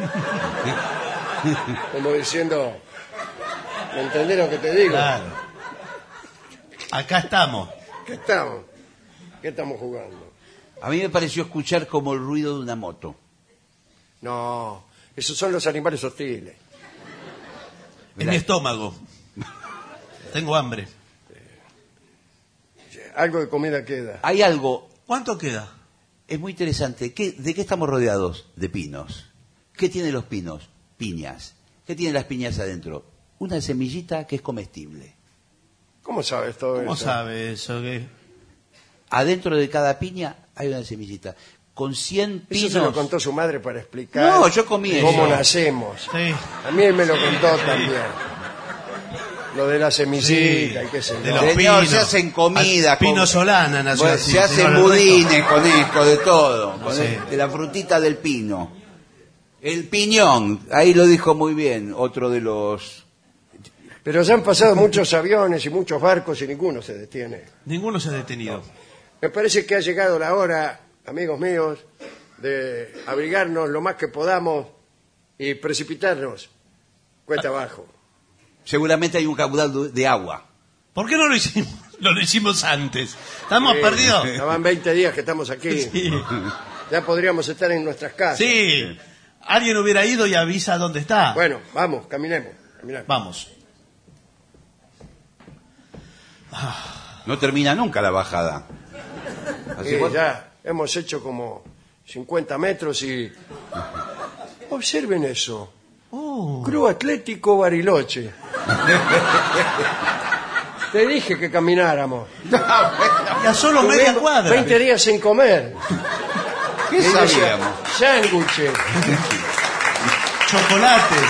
Como diciendo, ¿me entendés lo que te digo? Claro. Acá estamos. ¿Qué estamos? ¿Qué estamos jugando? a mí me pareció escuchar como el ruido de una moto. No, esos son los animales hostiles. En Mirá. mi estómago. Tengo hambre. Algo de comida queda. Hay algo, ¿Cuánto queda? es muy interesante, ¿qué- ¿de qué estamos rodeados? De pinos. ¿Qué tienen los pinos? Piñas. ¿Qué tienen las piñas adentro? Una semillita que es comestible. ¿Cómo sabes todo ¿Cómo eso? sabe eso? ¿Qué? Adentro de cada piña hay una semillita. Con cien Eso pinos... se lo contó su madre para explicar No, yo comí cómo eso. nacemos. Sí. A mí él me lo contó también. Lo de la semillita Sí, y qué sé de yo. los Señor, pinos. se hacen comida. Al- Pino con- Solana nació Bueno, así. se hacen señor, el budines resto- con esto, de todo. con Sí. el- de la frutita del pino. El piñón, ahí lo dijo muy bien, otro de los... Pero ya han pasado muchos aviones y muchos barcos y ninguno se detiene. Ninguno se ha detenido. Me parece que ha llegado la hora, amigos míos, de abrigarnos lo más que podamos y precipitarnos cuesta abajo. Seguramente hay un caudal de agua. ¿Por qué no lo hicimos? Lo lo hicimos antes. ¿Estamos Sí, perdidos? ya van veinte días que estamos aquí. Sí. Ya podríamos estar en nuestras casas. Sí. Alguien hubiera ido y avisa dónde está. Bueno, vamos, caminemos. caminemos. Vamos. No termina nunca la bajada. Así Sí, vos- ya hemos hecho como cincuenta metros y... Observen eso. Oh. Club Atlético Bariloche. Te dije que camináramos. Y a solo media Tuvimos cuadra. veinte días sin comer. ¿Qué Y decía, sabíamos? sándwiches. Chocolates.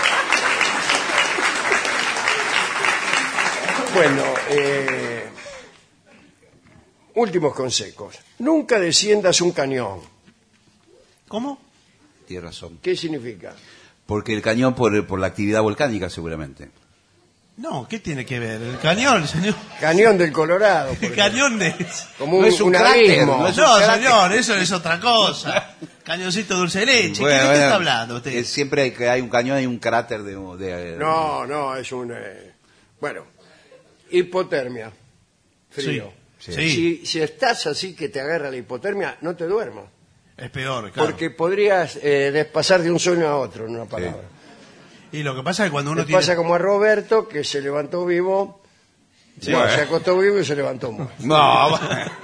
Bueno, eh, últimos consejos. Nunca desciendas un cañón. ¿Cómo? Tienes razón. ¿Qué significa? Porque el cañón por, por la actividad volcánica seguramente. No, ¿qué tiene que ver? El cañón, señor. Cañón del Colorado. por El ejemplo. cañón de... Como un, No es un un cráter, abismo. no es- No, cráter. señor, eso es otra cosa. Cañoncito dulce de leche. Bueno, ¿Qué, ¿De qué bueno, está hablando usted? eh, siempre hay, que hay un cañón y un cráter de... de- No, no, es un... eh, bueno, hipotermia. Frío. Sí, sí. Si, si estás así que te agarra la hipotermia, no te duermas. Es peor, claro. Porque podrías eh, despasar de un sueño a otro, en una palabra. Y lo que pasa es que cuando uno Le tiene... pasa como a Roberto, que se levantó vivo, Sí. no, Bueno. se acostó vivo y se levantó muerto. No,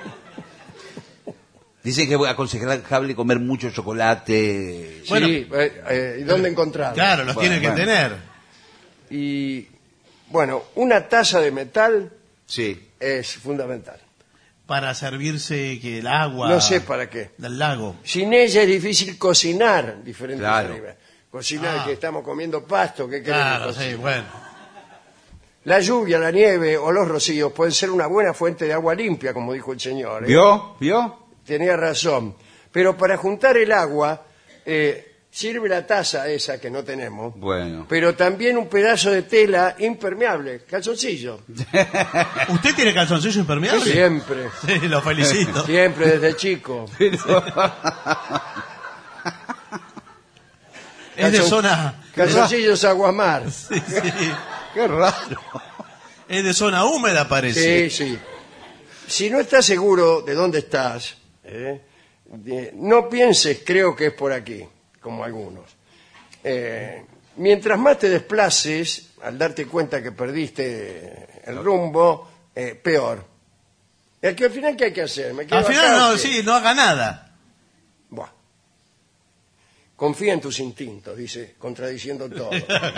dice que es aconsejable comer mucho chocolate. Bueno. Sí, eh, eh, ¿y dónde encontrarlo? Claro, los Bueno, tiene que bueno. tener. Y, bueno, una taza de metal Sí. es fundamental. Para servirse que el agua... No sé para qué. Del lago. Sin ella es difícil cocinar diferentes Claro. alimentos. cocinar Ah. que estamos comiendo pasto, ¿qué queremos? Claro, cocinar? sí, bueno. La lluvia, la nieve o los rocíos pueden ser una buena fuente de agua limpia, como dijo el señor. ¿eh? ¿Vio? ¿Vio? Tenía razón. Pero para juntar el agua, eh, sirve la taza esa que no tenemos, Bueno. pero también un pedazo de tela impermeable, calzoncillo. ¿Usted tiene calzoncillo impermeable? Siempre, Sí, lo felicito. siempre desde chico. Es de Calzon- zona... Calzoncillos aguamar. Sí, sí. Qué raro. Es de zona húmeda, parece. Sí, sí. Si no estás seguro de dónde estás, ¿eh? de- no pienses, creo que es por aquí, como algunos. Eh, mientras más te desplaces, al darte cuenta que perdiste el rumbo, eh, peor. Es que al final, ¿qué hay que hacer? ¿Me quedo Al final, acá o no, qué? sí, no haga nada. Buah. Confía en tus instintos, dice, contradiciendo todo.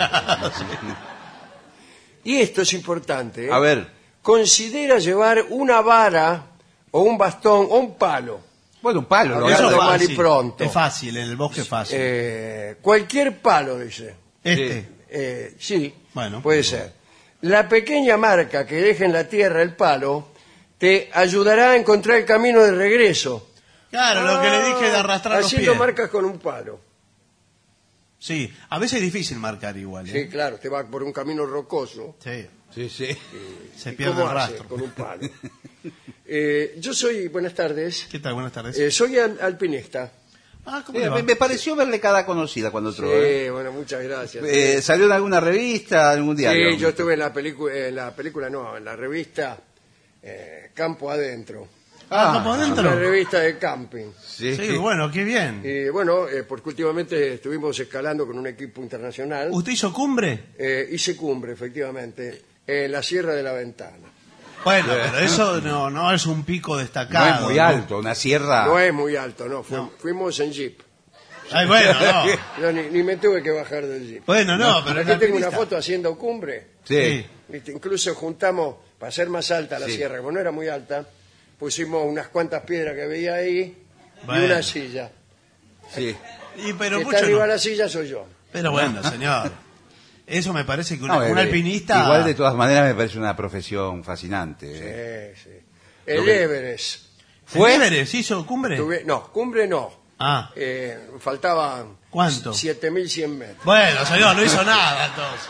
Y esto es importante. ¿eh? A ver. Considera llevar una vara o un bastón o un palo. Bueno, un palo. lo Eso agarra- es mal y fácil. pronto. Es fácil, en el bosque es fácil. Eh, cualquier palo, dice. Este. Eh, sí, Bueno. puede ser. La pequeña marca que deje en la tierra el palo te ayudará a encontrar el camino de regreso. Claro, lo que le dije de arrastrar los Haciendo pies. marcas con un palo. Sí, a veces es difícil marcar igual. Sí, ¿eh? claro, te va por un camino rocoso. Sí, Sí, sí. se ¿Y pierde cómo el hace? rastro. Con un palo. Eh, yo soy, buenas tardes, ¿Qué tal? Buenas tardes. eh, soy al- alpinista. ah, ¿cómo Eh, le va? me, me pareció verle cada conocida cuando Sí, entró. ¿eh? bueno, muchas gracias. Eh, ¿Salió en alguna revista, algún diario? Sí, yo estuve en la película, en la película no, en la revista eh, Campo Adentro, Ah, ¿cómo una adentro? revista de camping. Sí. Sí, bueno, qué bien. Y bueno, eh, porque últimamente estuvimos escalando con un equipo internacional. ¿Usted hizo cumbre? Eh, hice cumbre, efectivamente, en la Sierra de la Ventana. Bueno, pero eso no, no es un pico No destacado. es muy alto, una sierra. No es muy alto, no, fu- No. fuimos en jeep. Ay, bueno, no. Yo ni, ni me tuve que bajar del jeep. Bueno, no, pero es Aquí tengo una alpinista. foto haciendo cumbre. Sí. ¿Viste? Incluso juntamos, para hacer más alta la Sí. sierra, como no era muy alta, pusimos unas cuantas piedras que veía ahí Bueno. y una silla. Sí. Y pero El que mucho está arriba no. de la silla soy yo. Pero bueno, señor. Eso me parece que una- No, un eh, alpinista... Igual de todas maneras me parece una profesión fascinante. ¿eh? Sí, sí. El Everest. ¿Fue? ¿Everest hizo cumbre? Tuve- no, cumbre no. Ah, Eh, faltaban ¿cuánto? siete mil cien metros. Bueno, señor, no hizo nada entonces.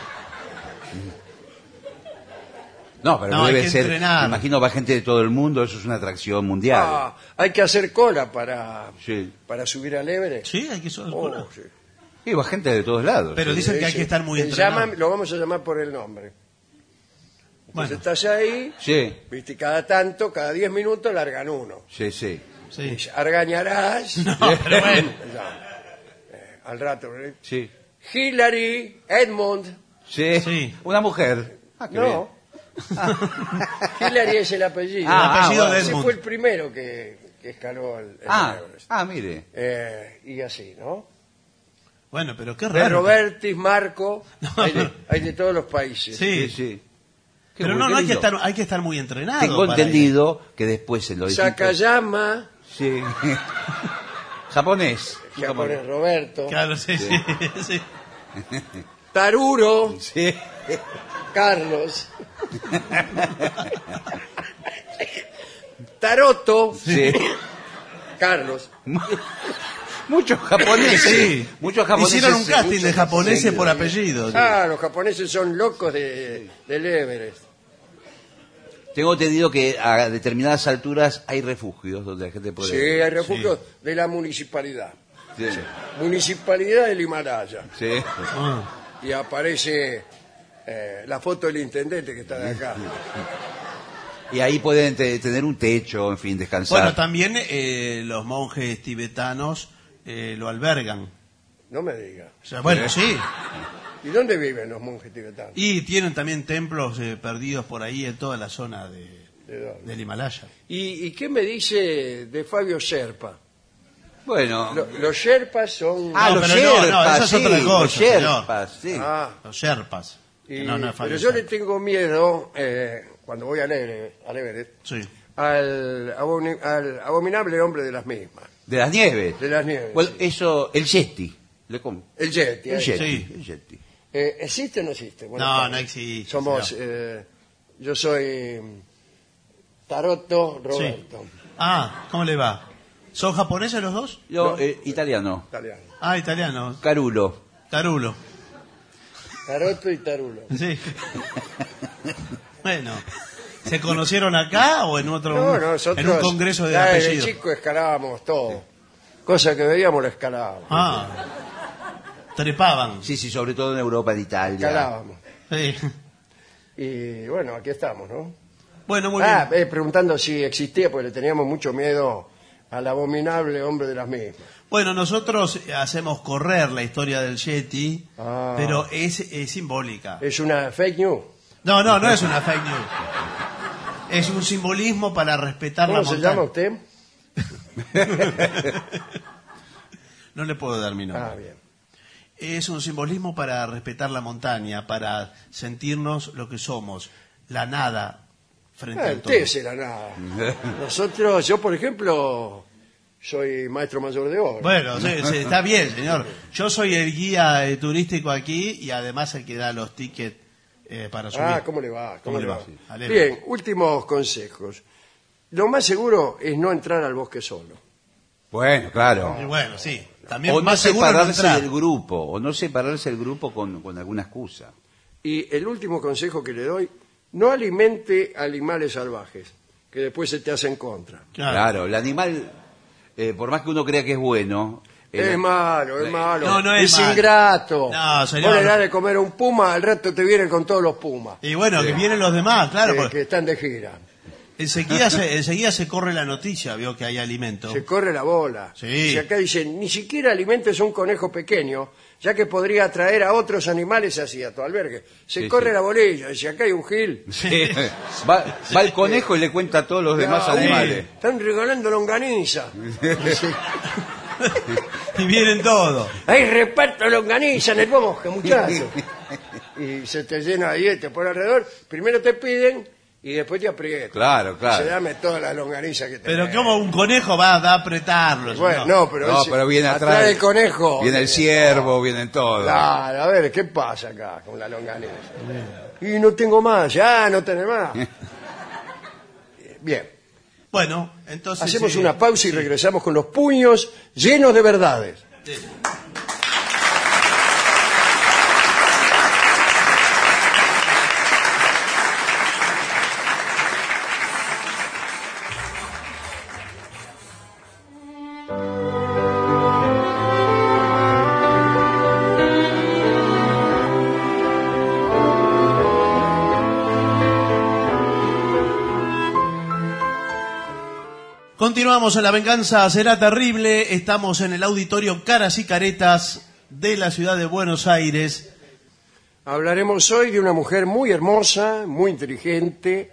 No, pero No, hay debe que ser. entrenar. Me imagino va gente de todo el mundo, eso es una atracción mundial. Ah, hay que hacer cola para, Sí. para subir al Everest. Sí, hay que hizo Oh, sí. Y va gente de todos lados. Pero sí. dicen que hay Sí, que estar muy Le entrenado. llaman- lo vamos a llamar por el nombre. Bueno, Entonces estás ahí, Sí, viste, y cada tanto, cada diez minutos largan uno. sí, sí. sí. Dice, Argañarás. No, pero bueno. Ya. Eh, al rato. ¿eh? Sí. Hillary Edmund. Sí. Sí. Una mujer. Ah, qué No. Hillary es el apellido. Ah, El apellido ah, de bueno. Ese Edmund. fue el primero que, que escaló el, el bien. Ah, Everest. ah, mire. Eh, y así, ¿no? Bueno, pero qué De raro. Robertis, Marco, No. hay, de, hay de todos los países. Sí, Sí, sí. Qué pero bueno, no, no qué hay que lindo. estar, hay que estar muy entrenado. Tengo para entendido que después se lo dice. Sakayama, Sí. Japonés. japonés Roberto, ir. Claro, sí, sí, sí. Taruro, Sí. Carlos, Taroto, Sí. Carlos. Muchos japoneses. Sí. Muchos japoneses. Hicieron un casting de muchos- japoneses sí. por apellido. sí. Ah, los japoneses son locos de, del Everest. Tengo entendido que a determinadas alturas hay refugios donde la gente puede. Sí, hay refugios de la municipalidad. Sí. Municipalidad del Himalaya. Sí. Ah. Y aparece eh, la foto del intendente que está de acá. Y ahí pueden te- tener un techo, en fin, descansar. Bueno, también eh, los monjes tibetanos eh, lo albergan. No me diga. O sea, bueno, sí. ¿Y dónde viven los monjes tibetanos? Y tienen también templos eh, perdidos por ahí en toda la zona de, ¿De dónde? del Himalaya. ¿Y, y qué me dice de Fabio Sherpa? Bueno. Lo- los Sherpas son... ah, No, los pero no, no, Sherpas, esa es sí, otra cosa, los señor. Sherpas, sí. Ah, Los Sherpas. y- No, no es pero Fabio yo le Sherpa. tengo miedo, eh, cuando voy al Everest, al, Everest, Sí. al, aboni- al abominable hombre de las mismas, De las nieves. de las nieves. Bueno, sí. eso, el Yeti. Le com- El Yeti. el ahí. Yeti, Sí. el Yeti. Eh, ¿Existe o no existe? Bueno, No, está. no existe, Somos, señor. eh, yo soy Tarotto Roberto, Sí. Ah, ¿cómo le va? ¿Son japoneses los dos? Yo, No. eh, italiano. italiano. Ah, italianos. Carulo. Tarulo. Tarotto y Tarulo. Sí. Bueno, ¿se conocieron acá o en otro No, no, nosotros en un congreso de ya desde apellidos? chico escalábamos todo. Cosa que veíamos la escalábamos. Ah. Trepaban. Sí, sí, sobre todo en Europa, en Italia. Escalábamos. Sí. Y bueno, aquí estamos, ¿no? Bueno, muy Ah, bien. eh, preguntando si existía, porque le teníamos mucho miedo al abominable hombre de las mismas. Bueno, nosotros hacemos correr la historia del Yeti, Ah. pero es, es simbólica. ¿Es una fake news? No, no, no es una fake news. Es un simbolismo para respetar la ¿Cómo se montaña. llama usted? No le puedo dar mi nombre. Ah, bien. Es un simbolismo para respetar la montaña, para sentirnos lo que somos, la nada frente Ah, al todo. usted será nada. Nosotros, yo por ejemplo, soy maestro mayor de obra. Bueno, sí, sí, está bien, señor. Yo soy el guía eh, turístico aquí y además el que da los tickets eh, para subir. Ah, ¿cómo le va? ¿Cómo, le va? Sí, alegre. Bien, últimos consejos. Lo más seguro es no entrar al bosque solo. Bueno, claro. Y bueno, sí. También O no más seguro no separarse entrar. del grupo, o no separarse del grupo con, con alguna excusa. Y el último consejo que le doy, no alimente animales salvajes, que después se te hacen contra. Claro. Claro, el animal, eh, por más que uno crea que es bueno... el- Es malo, es malo. No, no es es malo. ingrato. No, señor. Vos le das de comer a un puma, al rato te vienen con todos los pumas Y bueno, que vienen los demás, claro. que, porque que están de gira. enseguida, se, enseguida se corre la noticia, vio que hay alimento. Se corre la bola. Sí. Si acá dicen, ni siquiera alimentes a un conejo pequeño, ya que podría atraer a otros animales así a tu albergue. Se Sí, corre sí. la bolilla. Dice, acá hay un gil. Sí. Va, va el conejo y le cuenta a todos los demás Ah, animales. Están regalando longaniza. Dice, Y vienen todos. hay reparto de longaniza en el bosque, muchachos. Y se te llena de dientes por alrededor. Primero te piden y después te aprietan. Claro, claro. Se dame toda la longaniza que tenés. Pero como un conejo va, va a apretarlo. Bueno, señor. no, pero, No, ese- pero viene atrás. del conejo. Viene el ciervo, vienen todos. Claro, a ver, ¿qué pasa acá con la longaniza? Y no tengo más, ya no tenés más. Bien, Bueno, entonces... hacemos eh, una pausa y sí. regresamos con los puños llenos de verdades. Sí. Continuamos en La Venganza Será Terrible. Estamos en el auditorio Caras y Caretas de la ciudad de Buenos Aires. Hablaremos hoy de una mujer muy hermosa, muy inteligente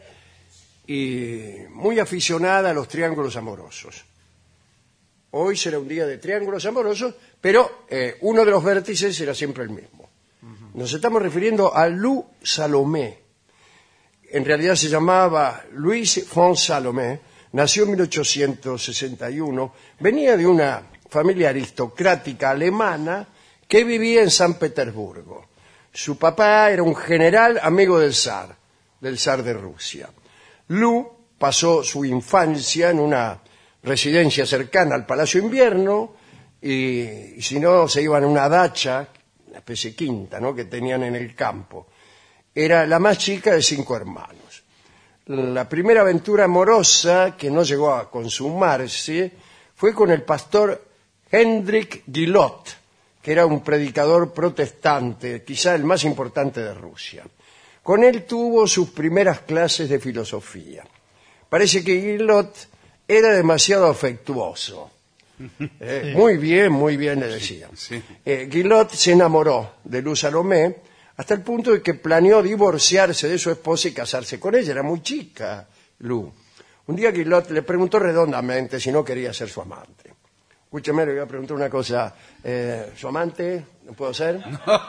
y muy aficionada a los triángulos amorosos. Hoy será un día de triángulos amorosos, pero eh, uno de los vértices será siempre el mismo. Nos estamos refiriendo a Lou Salomé. En realidad se llamaba Louis von Salomé, nació en mil ochocientos sesenta y uno, venía de una familia aristocrática alemana que vivía en San Petersburgo. Su papá era un general amigo del zar, del zar de Rusia. Lou pasó su infancia en una residencia cercana al Palacio Invierno y, y si no se iban a una dacha, una especie de quinta, ¿no?, que tenían en el campo. Era la más chica de cinco hermanos. La primera aventura amorosa que no llegó a consumarse fue con el pastor Hendrik Gillot, que era un predicador protestante, quizá el más importante de Rusia. Con él tuvo sus primeras clases de filosofía. Parece que Gillot era demasiado afectuoso. Eh, muy bien, muy bien, le decía. Sí. Eh, Gillot se enamoró de Lou Salomé hasta el punto de que planeó divorciarse de su esposa y casarse con ella. Era muy chica, Lou. Un día Gillot le preguntó redondamente si no quería ser su amante. Escúcheme, le voy a preguntar una cosa. Eh, ¿Su amante? ¿No puedo ser?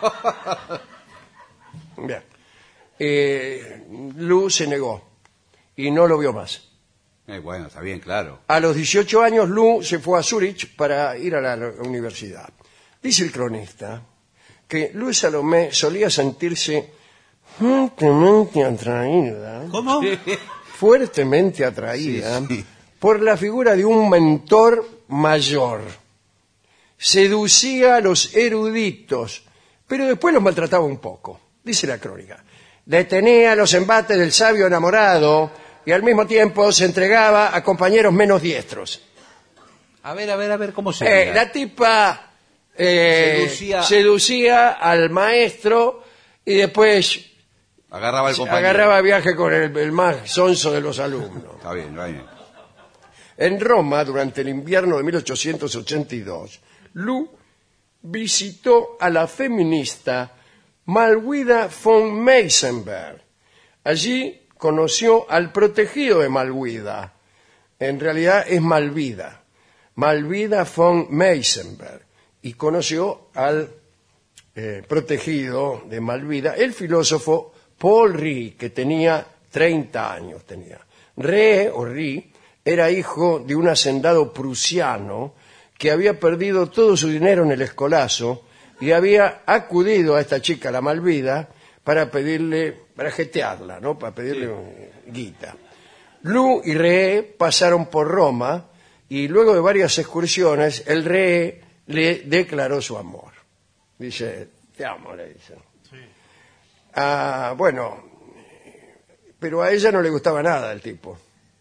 Bien. Eh, Lou se negó y no lo vio más. Eh, bueno, está bien, claro. A los dieciocho años, Lou se fue a Zúrich para ir a la universidad. Dice el cronista que Luis Salomé solía sentirse fuertemente atraída, ¿Cómo? fuertemente atraída Sí, sí. por la figura de un mentor mayor. Seducía a los eruditos, pero después los maltrataba un poco. Dice la crónica. Detenía los embates del sabio enamorado y al mismo tiempo se entregaba a compañeros menos diestros. A ver, a ver, a ver, ¿cómo se Eh, la tipa eh, Seducía. seducía al maestro y después Agarraba al compañero. agarraba viaje con el, el más sonso de los alumnos. Está bien, está bien. En Roma, durante el invierno de mil ochocientos ochenta y dos, Lu visitó a la feminista Malwida von Meisenberg. Allí conoció al protegido de Malwida. En realidad es Malvida. Malvida von Meisenberg. Y conoció al eh, protegido de Malvida, el filósofo Paul Rie, que tenía treinta años. Tenía. Rie, o Rie, era hijo de un hacendado prusiano que había perdido todo su dinero en el escolazo y había acudido a esta chica, la Malvida, para pedirle, para jetearla, ¿no? Para pedirle sí. guita. Lu y Rie pasaron por Roma y luego de varias excursiones, el Rie le declaró su amor. Dice, te amo, le dice. Sí. Ah, bueno, pero a ella no le gustaba nada el tipo.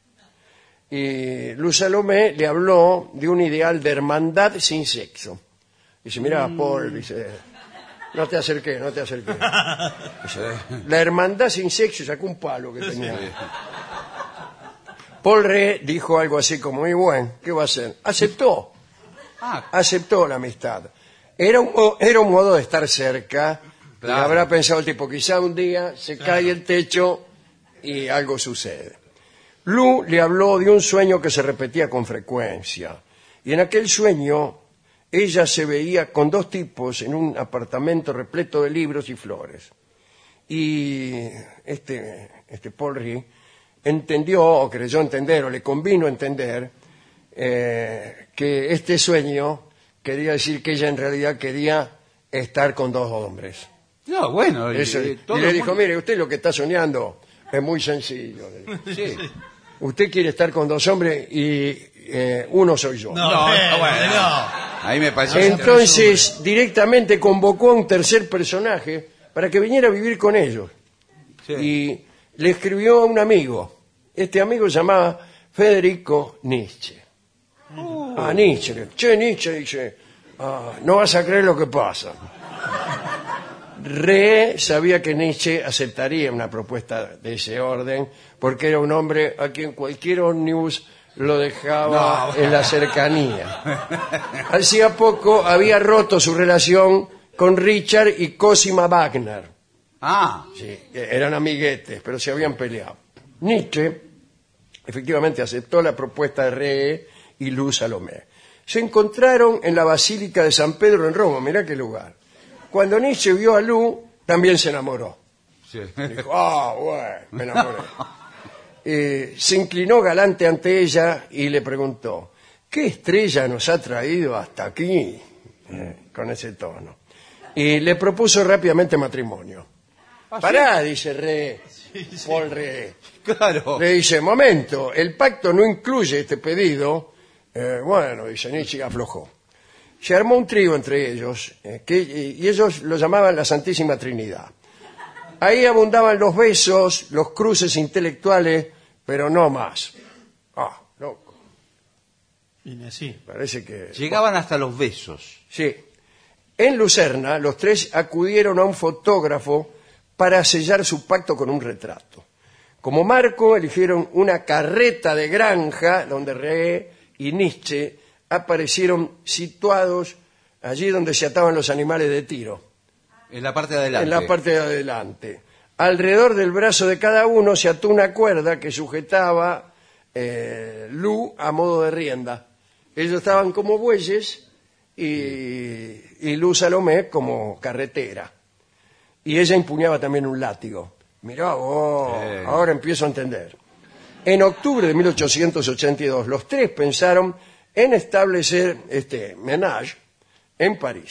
Y Lu Salomé le habló de un ideal de hermandad sin sexo. Dice, mira, mm. Paul, dice, no te acerques, no te acerques. Dice, la hermandad sin sexo, sacó un palo que tenía. Sí. Paul Rie dijo algo así como, muy bueno, ¿qué va a hacer? Aceptó, ah. aceptó la amistad. Era un, era un modo de estar cerca. Claro. Y habrá pensado el tipo, quizá un día se claro. cae el techo y algo sucede. Lu le habló de un sueño que se repetía con frecuencia. Y en aquel sueño ella se veía con dos tipos en un apartamento repleto de libros y flores. Y este, este Paul Rie entendió, o creyó entender, o le convino entender, eh, que este sueño quería decir que ella en realidad quería estar con dos hombres. No, bueno. Eso, y, y le dijo, mire, usted lo que está soñando es muy sencillo. Sí. Usted quiere estar con dos hombres y eh, uno soy yo. No, no, no, bueno, no. Ahí me parece. Entonces, directamente convocó a un tercer personaje para que viniera a vivir con ellos. Sí. Y le escribió a un amigo. Este amigo se llamaba Federico Nietzsche. Uh. A Nietzsche. Che, Nietzsche dice, ah, no vas a creer lo que pasa. Rie sabía que Nietzsche aceptaría una propuesta de ese orden porque era un hombre a quien cualquier ómnibus lo dejaba no. en la cercanía. Hacía poco había roto su relación con Richard y Cosima Wagner. Ah. Sí, eran amiguetes, pero se habían peleado. Nietzsche efectivamente aceptó la propuesta de Rie y Lu Salomé. Se encontraron en la Basílica de San Pedro en Roma, mirá qué lugar. Cuando Nietzsche vio a Lu, también se enamoró. Sí. Dijo, ah, oh, bueno, me enamoré. Eh, se inclinó galante ante ella y le preguntó, ¿qué estrella nos ha traído hasta aquí? Eh, con ese tono. Y le propuso rápidamente matrimonio. ¿Ah, Pará, sí? dice Rie, sí, sí. Paul Rie. Claro. Le dice, momento, el pacto no incluye este pedido. Eh, bueno, dice Nietzsche, aflojó. Se armó un trío entre ellos, eh, que, y ellos lo llamaban la Santísima Trinidad. Ahí abundaban los besos, los cruces intelectuales, pero no más. Ah, loco. Sí. Parece que... Llegaban hasta los besos. Sí. En Lucerna, los tres acudieron a un fotógrafo para sellar su pacto con un retrato. Como marco, eligieron una carreta de granja donde Rie y Nietzsche aparecieron situados allí donde se ataban los animales de tiro. En la parte de adelante. En la parte de adelante. Alrededor del brazo de cada uno se ató una cuerda que sujetaba eh, Lu a modo de rienda. Ellos estaban como bueyes y, y Lu Salomé como carretera. Y ella empuñaba también un látigo. Mirá vos, eh. ahora empiezo a entender. En octubre de mil ochocientos ochenta y dos, los tres pensaron en establecer este ménage en París.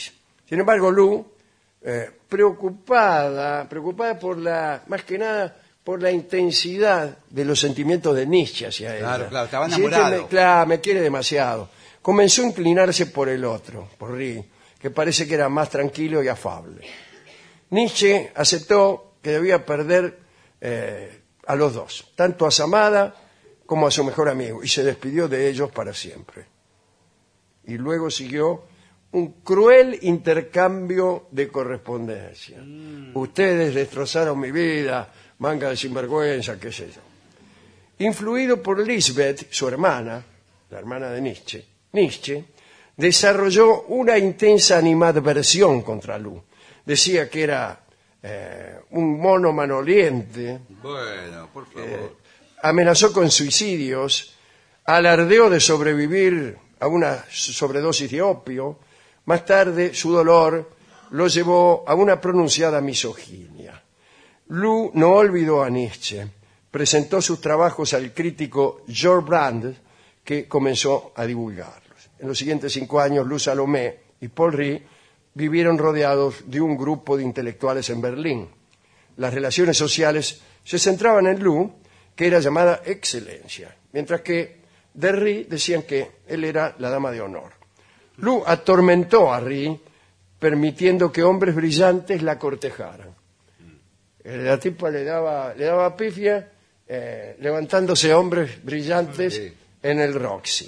Sin embargo, Lu, eh, preocupada, preocupada por la, más que nada, por la intensidad de los sentimientos de Nietzsche hacia ella. Claro, claro, estaba Dice, este enamorado. me- claro, me quiere demasiado. Comenzó a inclinarse por el otro, por Ri, que parece que era más tranquilo y afable. Nietzsche aceptó que debía perder eh, a los dos, tanto a Samada como a su mejor amigo, y se despidió de ellos para siempre. Y luego siguió un cruel intercambio de correspondencia. Mm. Ustedes destrozaron mi vida, manga de sinvergüenza, qué sé yo. Influido por Lisbeth, su hermana, la hermana de Nietzsche, Nietzsche desarrolló una intensa animadversión contra Lu. Decía que era eh, un mono maloliente. Bueno, por favor. Eh, amenazó con suicidios, alardeó de sobrevivir a una sobredosis de opio. Más tarde, su dolor lo llevó a una pronunciada misoginia. Lu no olvidó a Nietzsche. Presentó sus trabajos al crítico George Brand, que comenzó a divulgarlos. En los siguientes cinco años, Lu Salomé y Paul Rie vivieron rodeados de un grupo de intelectuales en Berlín. Las relaciones sociales se centraban en Lu, que era llamada excelencia, mientras que de Rie decían que él era la dama de honor. Lu atormentó a Rie, permitiendo que hombres brillantes la cortejaran. La tipa le daba, le daba pifia, eh, levantándose hombres brillantes sí. en el Roxy.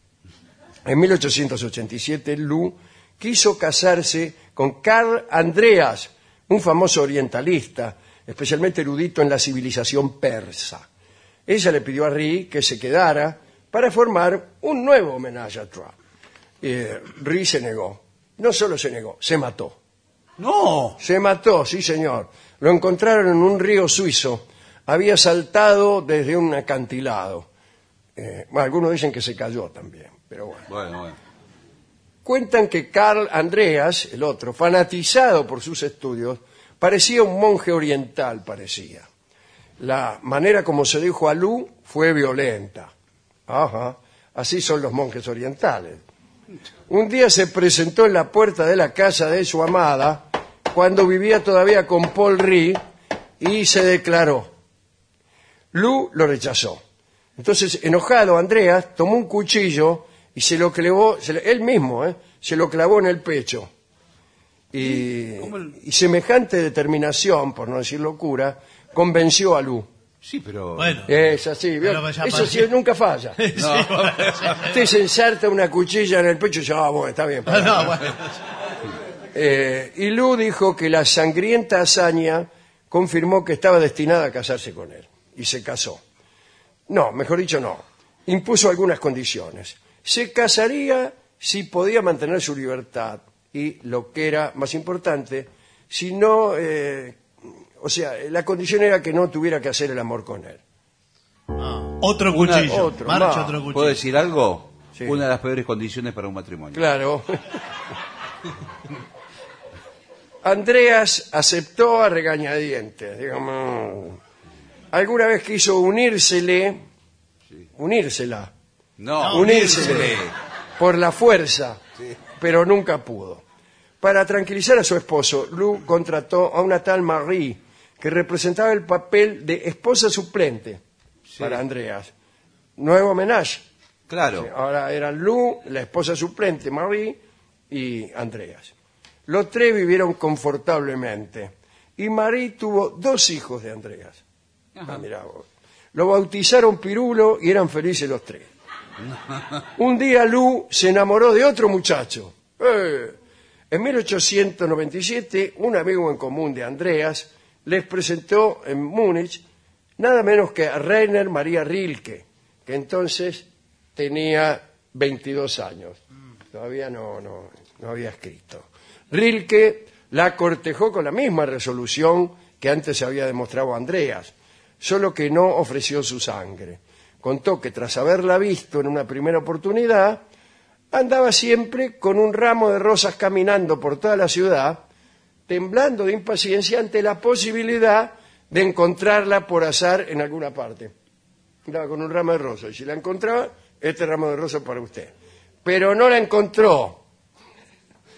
En mil ochocientos ochenta y siete, Lu quiso casarse con Karl Andreas, un famoso orientalista, especialmente erudito en la civilización persa. Ella le pidió a Rie que se quedara para formar un nuevo homenaje a Trump. Eh, Rie se negó. No solo se negó, se mató. ¡No! Se mató, sí señor. Lo encontraron en un río suizo. Había saltado desde un acantilado. Eh, bueno, algunos dicen que se cayó también, pero bueno. Bueno, bueno. Cuentan que Karl Andreas, el otro, fanatizado por sus estudios, parecía un monje oriental, parecía. La manera como se dijo a Lu fue violenta. Ajá, así son los monjes orientales. Un día se presentó en la puerta de la casa de su amada, cuando vivía todavía con Paul Rie, y se declaró. Lu lo rechazó. Entonces, enojado, Andreas tomó un cuchillo y se lo clavó, se lo, él mismo, ¿eh? se lo clavó en el pecho. Y, y semejante determinación, por no decir locura, convenció a Lu. Sí, pero... Bueno. Es así, Pero ya eso sí parecía- nunca falla. Sí, bueno, Usted se ensarta una cuchilla en el pecho y dice, ah, bueno, está bien. no, no, bueno. Eh, y Lu dijo que la sangrienta hazaña confirmó que estaba destinada a casarse con él. Y se casó. No, mejor dicho, no. Impuso algunas condiciones. Se casaría si podía mantener su libertad. Y lo que era más importante, si no... Eh, o sea, la condición era que no tuviera que hacer el amor con él. Ah, otro Una- cuchillo. otro, Marcha va. otro cuchillo. ¿Puedo decir algo? Sí. Una de las peores condiciones para un matrimonio. Claro. Andreas aceptó a regañadientes, digamos. Alguna vez quiso unírsele, unírsela, No, No, unírsele por la fuerza, pero nunca pudo. Para tranquilizar a su esposo, Lu contrató a una tal Marie, que representaba el papel de esposa suplente Sí. para Andreas. Nuevo homenaje. Claro. Sí, ahora eran Lu, la esposa suplente, Marie y Andreas. Los tres vivieron confortablemente. Y Marie tuvo dos hijos de Andreas. Ah, mirá vos. Lo bautizaron Pirulo y eran felices los tres. Un día Lu se enamoró de otro muchacho. Eh, En mil ochocientos noventa y siete, un amigo en común de Andreas les presentó en Múnich nada menos que a Rainer Maria Rilke, que entonces tenía veintidós años. Todavía no, no, no había escrito. Rilke la cortejó con la misma resolución que antes había demostrado Andreas, solo que no ofreció su sangre. Contó que tras haberla visto en una primera oportunidad, andaba siempre con un ramo de rosas caminando por toda la ciudad, temblando de impaciencia ante la posibilidad de encontrarla por azar en alguna parte. Andaba con un ramo de rosas y si la encontraba, este ramo de rosas para usted. Pero no la encontró.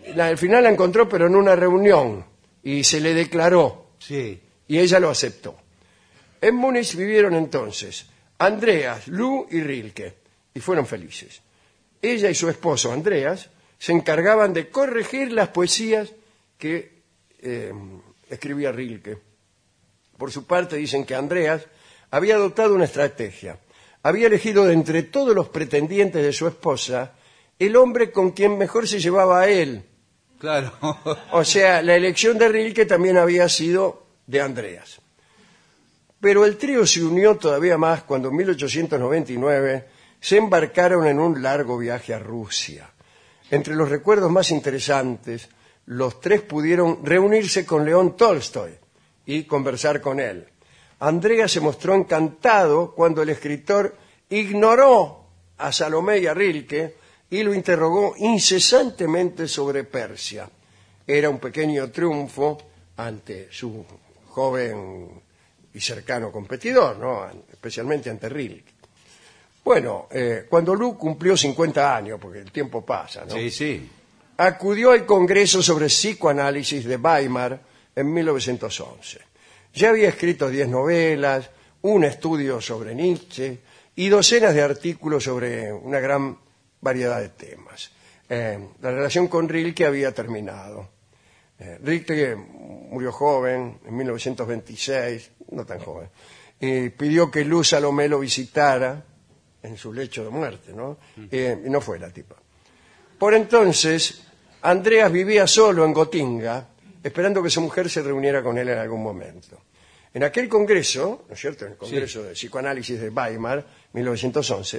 la- al final la encontró, pero en una reunión, y se le declaró, Sí. y ella lo aceptó. En Múnich vivieron entonces Andreas, Lu y Rilke, y fueron felices. Ella y su esposo Andreas se encargaban de corregir las poesías que eh, escribía Rilke. Por su parte dicen que Andreas había adoptado una estrategia. Había elegido de entre todos los pretendientes de su esposa el hombre con quien mejor se llevaba a él. Claro. O sea, la elección de Rilke también había sido de Andreas. Pero el trío se unió todavía más cuando en mil ochocientos noventa y nueve se embarcaron en un largo viaje a Rusia. Entre los recuerdos más interesantes, los tres pudieron reunirse con León Tolstoy y conversar con él. Andreas se mostró encantado cuando el escritor ignoró a Salomé y a Rilke y lo interrogó incesantemente sobre Persia. Era un pequeño triunfo ante su joven y cercano competidor, ¿no? Especialmente ante Rilke. Bueno, eh, cuando Lu cumplió cincuenta años, porque el tiempo pasa, ¿no? Sí, sí. Acudió al Congreso sobre Psicoanálisis de Weimar en mil novecientos once. Ya había escrito diez novelas, un estudio sobre Nietzsche y docenas de artículos sobre una gran variedad de temas. Eh, la relación con Rilke había terminado. Eh, Rilke murió joven, en mil novecientos veintiséis, no tan joven, y pidió que Lu Salomé lo visitara en su lecho de muerte, ¿no? Eh, y no fue la tipa. Por entonces, Andreas vivía solo en Gotinga, esperando que su mujer se reuniera con él en algún momento. En aquel congreso, ¿no es cierto?, en el Congreso sí. de Psicoanálisis de Weimar, mil novecientos once,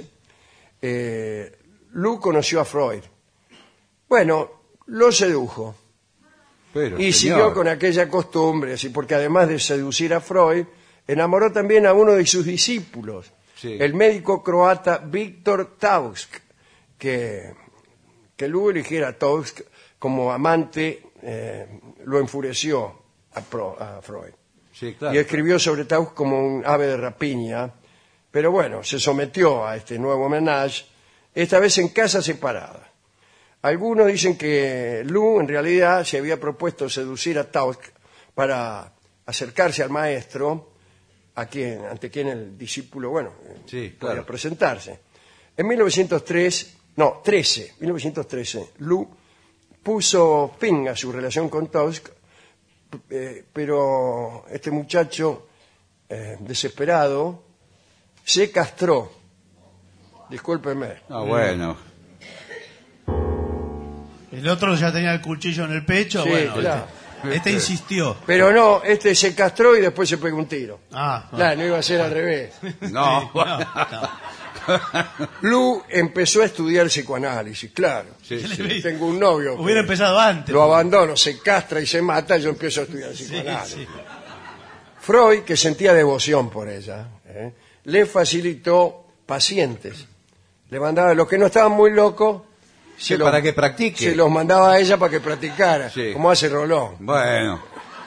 eh, Lu conoció a Freud. Bueno, lo sedujo. Pero, y señor. siguió con aquella costumbre, así, porque además de seducir a Freud, enamoró también a uno de sus discípulos, sí. el médico croata Víctor Tausk, que, que Lu eligiera a Tausk como amante, eh, lo enfureció a, Pro, a Freud. Sí, claro. Y escribió sobre Tausk como un ave de rapiña, pero bueno, se sometió a este nuevo menage, esta vez en casa separada. Algunos dicen que Lu en realidad se había propuesto seducir a Tausk para acercarse al maestro, a quien, ante quien el discípulo, bueno, sí, podía claro. presentarse. En mil novecientos tres, no, trece, mil novecientos trece, Lu puso fin a su relación con Tausk, eh, pero este muchacho eh, desesperado se castró. Discúlpeme. Ah, bueno. El otro ya tenía el cuchillo en el pecho, Sí, bueno, claro. este, este insistió. Pero no, este se castró y después se pegó un tiro. Ah, Claro, no iba a ser al revés. No. no, no. Lu empezó a estudiar psicoanálisis, claro. Sí, ¿Qué le sí. veis? Tengo un novio que Hubiera empezado antes. lo abandono, se castra y se mata, yo empiezo a estudiar Sí, psicoanálisis. sí. Freud, que sentía devoción por ella, ¿eh? le facilitó pacientes. Le mandaba, los que no estaban muy locos, Sí, se para los- que practique. se los mandaba a ella para que practicara, Sí. como hace Rolón. Bueno.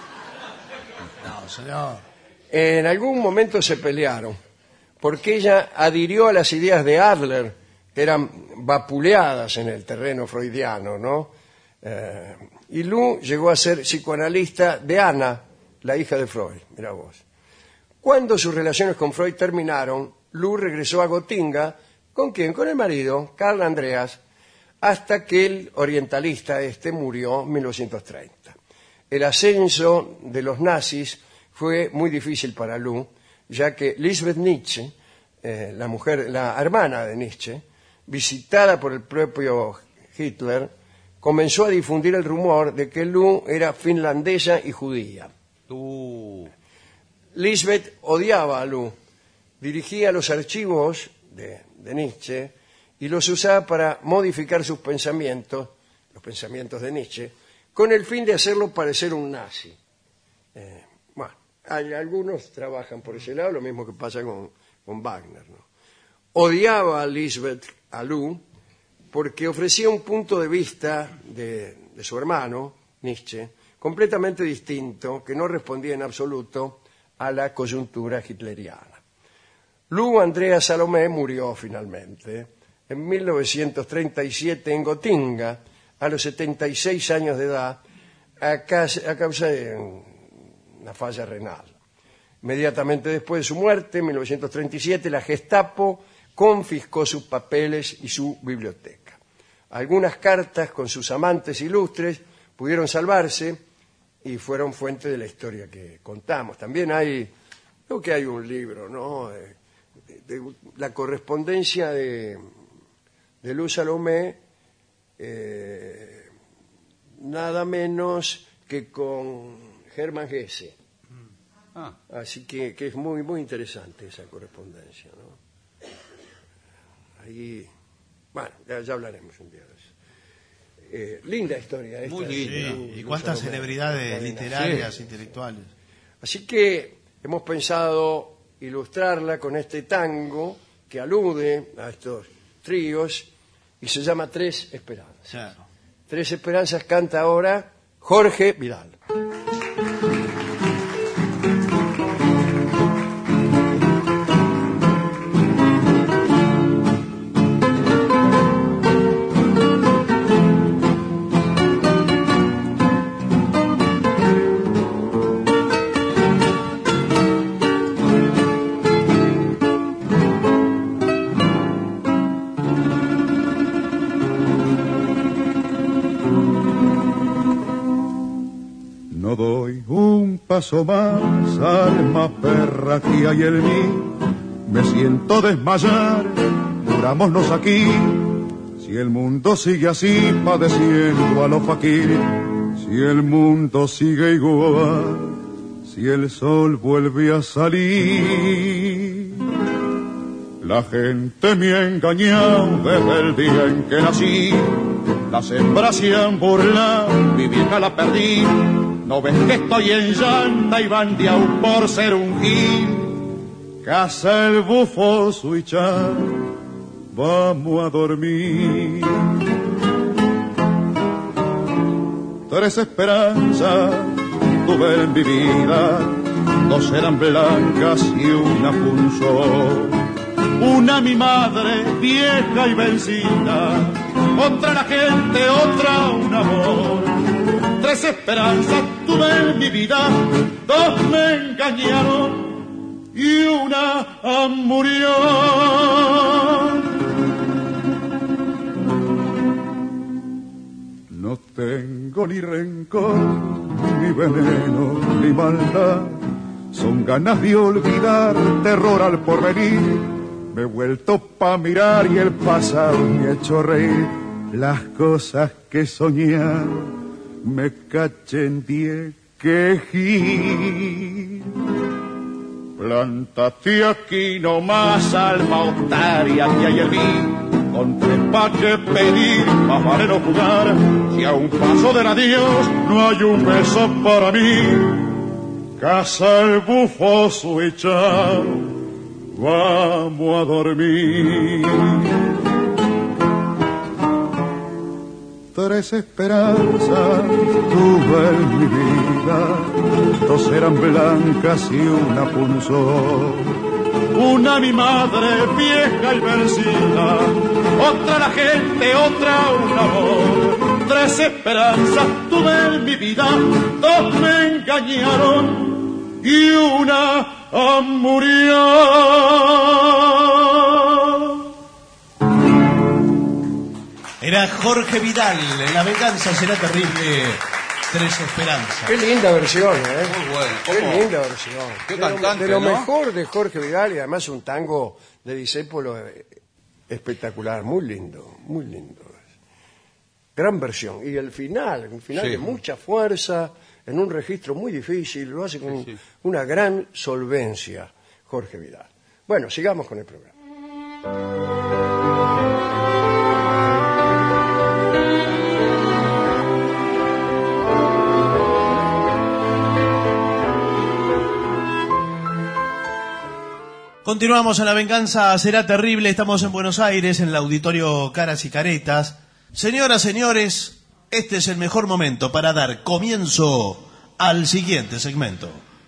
No, señor. En algún momento se pelearon, porque ella adhirió a las ideas de Adler, que eran vapuleadas en el terreno freudiano, ¿no? Eh, y Lu llegó a ser psicoanalista de Ana, la hija de Freud, mira vos. Cuando sus relaciones con Freud terminaron, Lu regresó a Gotinga, ¿con quién? Con el marido, Carl Andreas, hasta que el orientalista este murió en mil novecientos treinta. El ascenso de los nazis fue muy difícil para Lu, ya que Lisbeth Nietzsche, eh, la mujer, la hermana de Nietzsche, visitada por el propio Hitler, comenzó a difundir el rumor de que Lu era finlandesa y judía. Uh. Lisbeth odiaba a Lu, dirigía los archivos de, de Nietzsche y los usaba para modificar sus pensamientos, los pensamientos de Nietzsche, con el fin de hacerlo parecer un nazi. Eh, bueno, hay, algunos trabajan por ese lado, lo mismo que pasa con, con Wagner, ¿no? Odiaba a Lisbeth a Lu porque ofrecía un punto de vista de, de su hermano, Nietzsche, completamente distinto, que no respondía en absoluto a la coyuntura hitleriana. Lu Andrea Salomé murió finalmente en mil novecientos treinta y siete en Gotinga, a los setenta y seis años de edad a, causa, a causa de una falla renal. Inmediatamente después de su muerte, en mil novecientos treinta y siete, la Gestapo confiscó sus papeles y su biblioteca. Algunas cartas con sus amantes ilustres pudieron salvarse y fueron fuente de la historia que contamos. También hay, creo que hay un libro, ¿no? De, de, de la correspondencia de, de Luz Salomé, eh, nada menos que con Hermann Hesse. Ah. Así que, que es muy muy interesante esa correspondencia, ¿no? Ahí, bueno, ya, ya hablaremos un día de eso. Eh, linda historia esta. Muy linda. Sí, y cuántas celebridades literarias, sí, intelectuales. Así que hemos pensado ilustrarla con este tango que alude a estos tríos y se llama Tres Esperanzas. Claro. Tres Esperanzas canta ahora Jorge Vidal. No doy un paso más, alma perra que hay en mí. Me siento desmayar, murámonos aquí. Si el mundo sigue así, padeciendo a los faquires. Si el mundo sigue igual, si el sol vuelve a salir. La gente me ha engañado desde el día en que nací. Las hembras se han burlado, mi vieja la perdí. No ves que estoy en llanta y bandeado por ser un gil. Casa el bufo suichar, vamos a dormir. Tres esperanzas tuve en mi vida, dos eran blancas y una punzó. Una mi madre, vieja y vencida, otra la gente, otra un amor. Tres esperanzas tuve en mi vida, dos me engañaron y una murió. No tengo ni rencor, ni veneno, ni maldad. Son ganas de olvidar, terror al porvenir. Me he vuelto pa' mirar y el pasado me ha hecho reír. Las cosas que soñé me caché en diez quejí. Plántate aquí nomás, alma otaria que hay en mí. Con tres pa' que pedir, más vale no jugar. Si a un paso del adiós no hay un beso para mí. Casa el bufo suicha, vamos a dormir. Tres esperanzas tuve en mi vida, dos eran blancas y una punzó. Una mi madre, vieja y vencida, otra la gente, otra un amor. Tres esperanzas tuve en mi vida, dos me engañaron y una murió. Era Jorge Vidal, La venganza será terrible, Tres Esperanzas. Qué linda versión, ¿eh? Muy bueno. Qué ¿Cómo? linda versión. Qué de lo, cantante, de lo ¿no? mejor de Jorge Vidal y además un tango de Discépolo espectacular, muy lindo, muy lindo. Gran versión. Y el final, un final Sí. de mucha fuerza, en un registro muy difícil, lo hace con Sí, sí. una gran solvencia Jorge Vidal. Bueno, sigamos con el programa. Continuamos en La venganza será terrible. Estamos en Buenos Aires, en el auditorio Caras y Caretas. Señoras, señores, este es el mejor momento para dar comienzo al siguiente segmento.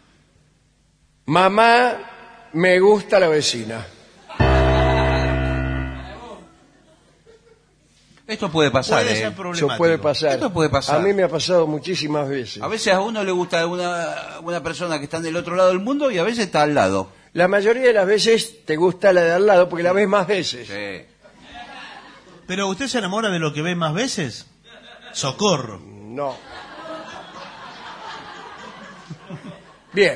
Mamá, me gusta la vecina. Esto puede pasar, Puede ¿eh? ser Eso problemático. puede pasar. Esto puede pasar. A mí me ha pasado muchísimas veces. A veces a uno le gusta una, una persona que está del otro lado del mundo y a veces está al lado. La mayoría de las veces te gusta la de al lado porque la ves más veces. Sí. ¿Pero usted se enamora de lo que ve más veces? Socorro. No. Bien.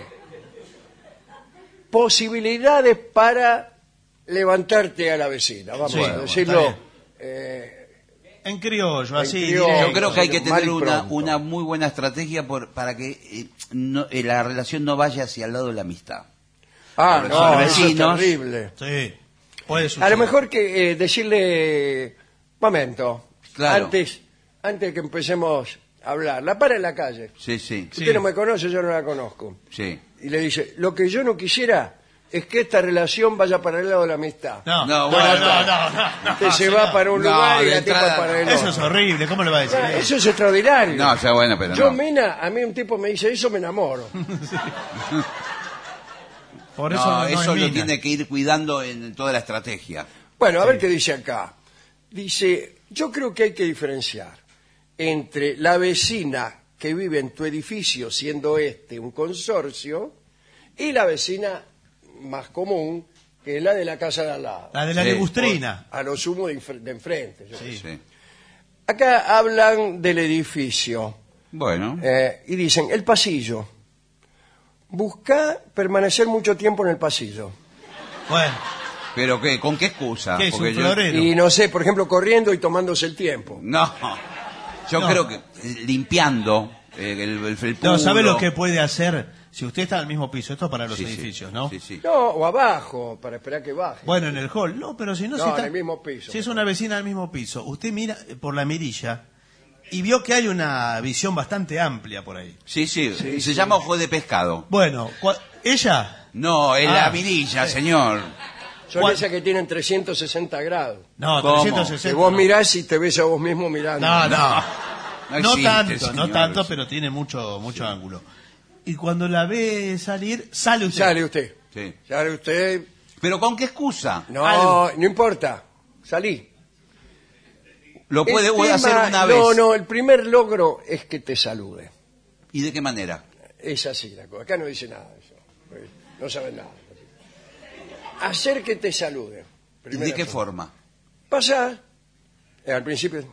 Posibilidades para levantarte a la vecina. Vamos Sí, a bueno, decirlo. está bien. eh, En criollo, así. criollo. directo. Yo creo que hay que Mal tener y una, pronto. una muy buena estrategia por, para que eh, no- eh, la relación no vaya hacia el lado de la amistad. ah, Los no, eso es vecinos. terrible. Sí, puede A suceder. lo mejor que eh, decirle, momento, Claro. antes, antes que empecemos a hablar, la para en la calle. Sí, sí, Sí. Usted no me conoce, yo no la conozco. sí. Y le dice, lo que yo no quisiera es que esta relación vaya para el lado de la amistad. No, No, no, bueno, no, no, no, no, Usted se señor. va para un No, lugar y de la tipa entrada- para el Eso otro. es horrible, ¿cómo le va a decir Ah, eso? Eso es extraordinario. No, o sea, bueno, pero Yo, no. mina, a mí un tipo me dice eso, me enamoro. Por eso No, no, no eso es lo mina. tiene que ir cuidando en toda la estrategia. Bueno, a ver qué dice acá. Dice, yo creo que hay que diferenciar entre la vecina que vive en tu edificio, siendo este un consorcio, y la vecina más común, que es la de la casa de al lado. La de la Sí. legustrina. A lo sumo de, inf- de enfrente. yo qué sé. Sí. Acá hablan del edificio Bueno, eh, y dicen, el pasillo. Busca permanecer mucho tiempo en el pasillo. Bueno, pero qué, ¿con qué excusa? ¿qué es un Porque yo- florero? Y no sé, por ejemplo, corriendo y tomándose el tiempo. No, yo No. creo que eh, limpiando eh, el, el, el No, ¿sabe puro- lo que puede hacer? Si usted está en el mismo piso, esto es para los Sí, sí. edificios, ¿no? Sí, sí. No, o abajo, para esperar que baje. Bueno, en el hall. No, pero si no, No, si está... en el mismo piso. Si es una vecina del mismo piso, usted mira eh, por la mirilla y vio que hay una visión bastante amplia por ahí. Sí, sí, se llama ojo de pescado. Bueno, cua- ella... No, es Ah, la mirilla, señor. Son ¿cuál? esas que tienen trescientos sesenta grados. No, ¿Cómo? trescientos Que sesenta. vos no. mirás y te ves a vos mismo mirando. No, no. No No, existe, tanto, no señor. tanto, pero tiene mucho mucho ángulo. Y cuando la ve salir, sale usted. Sale usted. Sí. Sale usted. ¿Pero con qué excusa? No, Algo. no importa. Salí. Lo puede El voy a hacer tema- una vez. No, no, el primer logro es que te salude. ¿Y de qué manera? Es así la cosa. Acá no dice nada de eso. No saben nada. Hacer que te salude. ¿Y Primera de qué cosa. forma? Pasás. eh, al principio.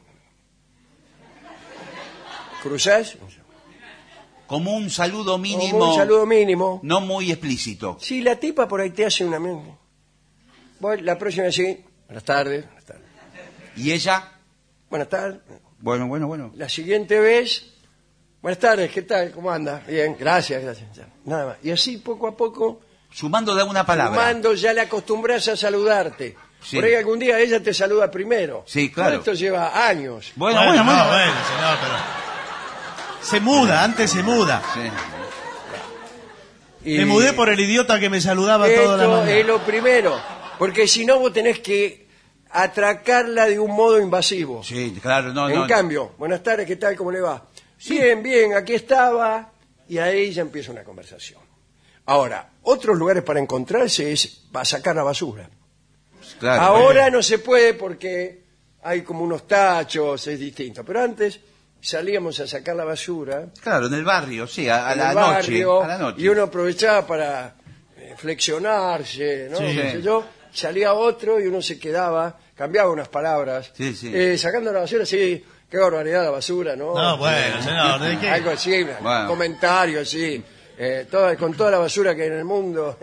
Cruzás. Como un saludo mínimo, Como un saludo mínimo. no muy explícito. Si la tipa por ahí te hace una... Vos la próxima vez sí. Buenas tardes. Buenas tardes. ¿Y ella? Buenas tardes. Bueno, bueno, bueno. La siguiente vez... Buenas tardes, ¿qué tal? ¿Cómo anda? Bien, gracias, gracias. Ya, nada más. Y así poco a poco, Sumando de una palabra. sumando, ya le acostumbras a saludarte. Sí. Por ahí algún día ella te saluda primero. Sí, claro. Todo esto lleva años. Bueno, bueno, no, bueno. bueno, señor, pero... Se muda, antes se muda. Sí. Y Me mudé por el idiota que me saludaba toda la esto mañana. es lo primero. Porque si no, vos tenés que atracarla de un modo invasivo. Sí, claro, no, en no. cambio, buenas tardes, ¿qué tal? ¿Cómo le va? Bien, bien, aquí estaba. Y ahí ya empieza una conversación. Ahora, otros lugares para encontrarse es para sacar la basura. Claro, Ahora no se puede porque hay como unos tachos, es distinto. Pero antes salíamos a sacar la basura Claro, en el barrio, sí, a, a en la el noche, barrio, a la noche. y uno aprovechaba para eh, flexionarse, ¿no? Sí. Qué sé yo, salía otro y uno se quedaba, cambiaba unas palabras. Sí, sí. Eh, sacando la basura, sí, qué barbaridad la basura, ¿no? No, bueno, señor, ¿de qué? Algo así, un Bueno. comentario así, eh, toda- con toda la basura que hay en el mundo.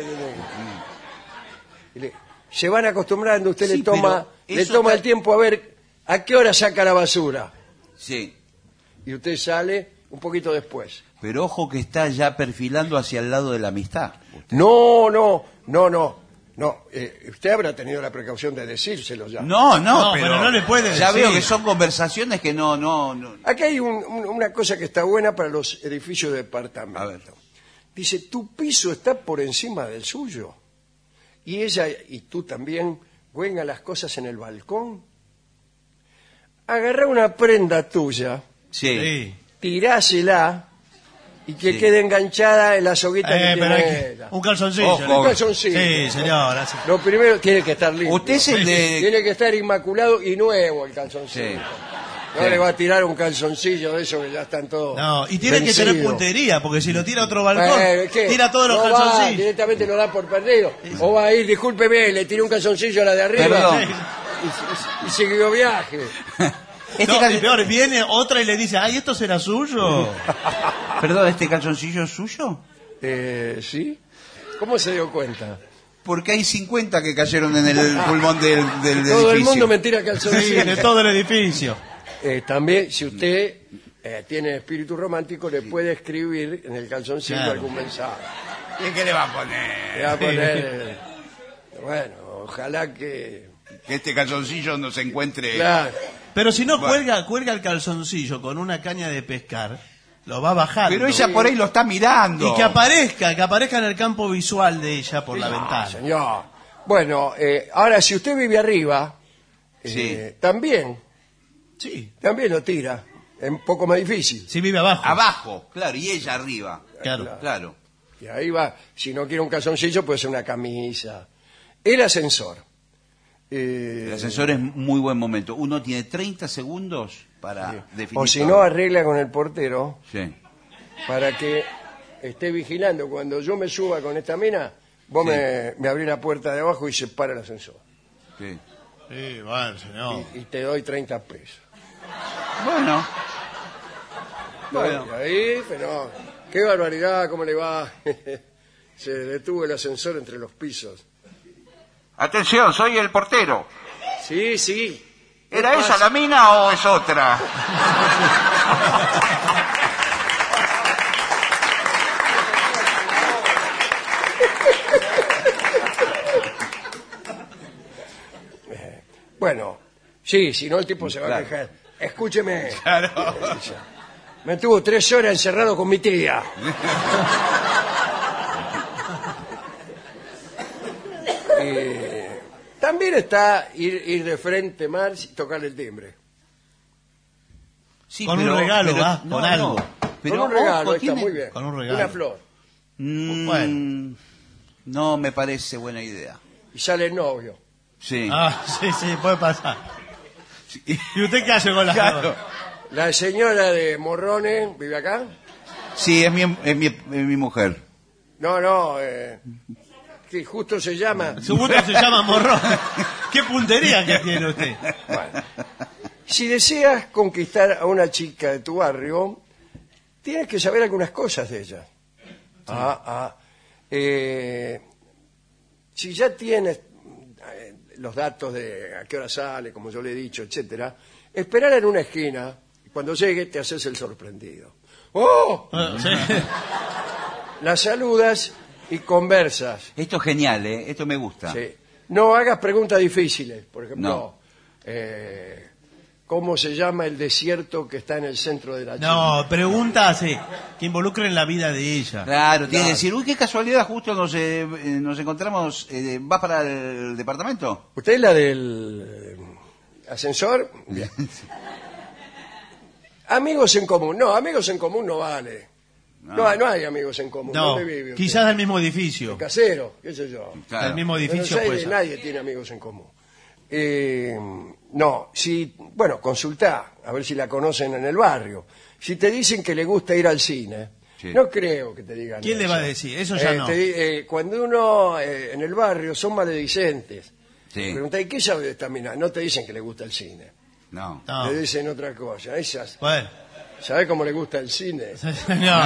Y le- se van acostumbrando, usted Sí, le toma, pero le eso toma está- el tiempo a ver a qué hora saca la basura. Sí, Y usted sale un poquito después. pero ojo que está ya perfilando hacia el lado de la amistad. No, no, no, no. No, eh, usted habrá tenido la precaución de decírselo ya. No, no, No, pero, pero no le puede Ya decir. veo que son conversaciones que no, no, no. Aquí hay un- un- una cosa que está buena para los edificios de departamento. A ver. Dice, tu piso está por encima del suyo. Y ella y tú también cuelgan las cosas en el balcón. Agarrá una prenda tuya, Sí. Sí. tirásela y que Sí. quede enganchada en la soguita Eh, que pero hay tiene que- ella. un calzoncillo. Ojo. ¿no? Un calzoncillo. Sí, señor. así. Lo primero tiene que estar limpio. Usted es el de... Tiene que estar inmaculado y nuevo el calzoncillo. Sí. No Sí. le va a tirar un calzoncillo de esos que ya están todos. No, y tiene que tener vencidos. puntería, porque si lo tira a otro balcón, Eh, ¿qué? tira todos los No va, calzoncillos. directamente lo da por perdido. O va a ir, discúlpeme, le tiré un calzoncillo a la de arriba Perdón. y, y- y siguió viaje. Este No, cal- y peor, viene otra y le dice, ay, ¿esto será suyo? Perdón, ¿este calzoncillo es suyo? Eh, ¿Sí? ¿Cómo se dio cuenta? Porque hay cincuenta que cayeron en el pulmón del, del Todo el edificio. mundo me tira Sí, calzoncillos. de todo el edificio. Eh, también, si usted eh, tiene espíritu romántico, le puede escribir en el calzoncillo Claro. algún mensaje. ¿Y qué le va a poner? Le va a poner, eh, bueno, ojalá que... Que este calzoncillo no se encuentre... Claro, Pero si no Bueno. cuelga, cuelga el calzoncillo con una caña de pescar, lo va bajando. Pero ella por ahí lo está mirando. Y que aparezca, que aparezca en el campo visual de ella por la ventana. señor. Bueno, eh, ahora, si usted vive arriba, eh, también, Sí, también lo tira. Es un poco más difícil. si vive abajo. Abajo, claro, y ella arriba. Claro. Claro. Y ahí va, si no quiere un calzoncillo, puede ser una camisa. El ascensor. Eh, El ascensor es muy buen momento. Uno tiene treinta segundos para definir. o si todo. no, arregla con el portero Sí. para que esté vigilando. Cuando yo me suba con esta mina, vos Sí. me, me abrís la puerta de abajo y se para el ascensor. Sí. Sí, bueno, señor. Y, y te doy treinta pesos. Bueno. No, Bueno. y ahí, pero qué barbaridad, cómo le va. Se detuvo el ascensor entre los pisos. Atención, soy el portero. Sí, sí. ¿Era ¿Qué esa pasa? la mina o es otra? Bueno, sí, si no el tipo se va a Claro. quejar. Escúcheme. Claro. Me tuvo tres horas encerrado con mi tía. Eh, también está ir, ir de frente mal y tocarle el timbre. Sí, Con un regalo, va, con algo. Pero con un regalo, ojo, está tiene- muy bien. con un regalo. Una flor. Mm, Bueno. No me parece buena idea. Y sale el novio. Sí. Ah, sí, sí, puede pasar. ¿Y usted qué hace con la Claro. La señora de Morrones, ¿vive acá? Sí, es mi, es mi, es mi mujer. No, no, eh, que justo se llama. Su gusto se llama morrón. ¿Qué puntería que tiene usted? Bueno, si deseas conquistar a una chica de tu barrio, tienes que saber algunas cosas de ella. Ah, ah. Eh, si ya tienes eh, los datos de a qué hora sale, como yo le he dicho, etcétera, esperar en una esquina. Cuando llegue, te haces el sorprendido. ¡Oh! Ah, sí. La saludas y conversas. Esto es genial, ¿eh? Esto me gusta. Sí. No hagas preguntas difíciles. Por ejemplo, No. eh, ¿cómo se llama el desierto que está en el centro de la China? No, pregunta así, que involucren la vida de ella. Claro, tiene Claro. que decir, uy, qué casualidad, justo nos, eh, eh, nos encontramos, eh, ¿vas para el departamento? ¿Usted es la del eh, ascensor? Bien. Amigos en común. No, amigos en común no vale. No, hay- no hay amigos en común. No, ¿Dónde vive usted? quizás del mismo edificio. Casero, qué sé yo. Claro. Del mismo En edificio, Buenos pues. Aires nadie tiene amigos en común. Eh, no, si, bueno, consultá, a ver si la conocen en el barrio. Si te dicen que le gusta ir al cine, Sí. no creo que te digan ¿Quién le eso. va a decir? Eso ya Eh, no. te di- eh, cuando uno eh, en el barrio son maledicentes, Sí. pregunta, ¿y qué sabe de esta mina? No te dicen que le gusta el cine, No. No. le dicen otra cosa. Esas, Bueno, ¿sabe cómo le gusta el cine? no.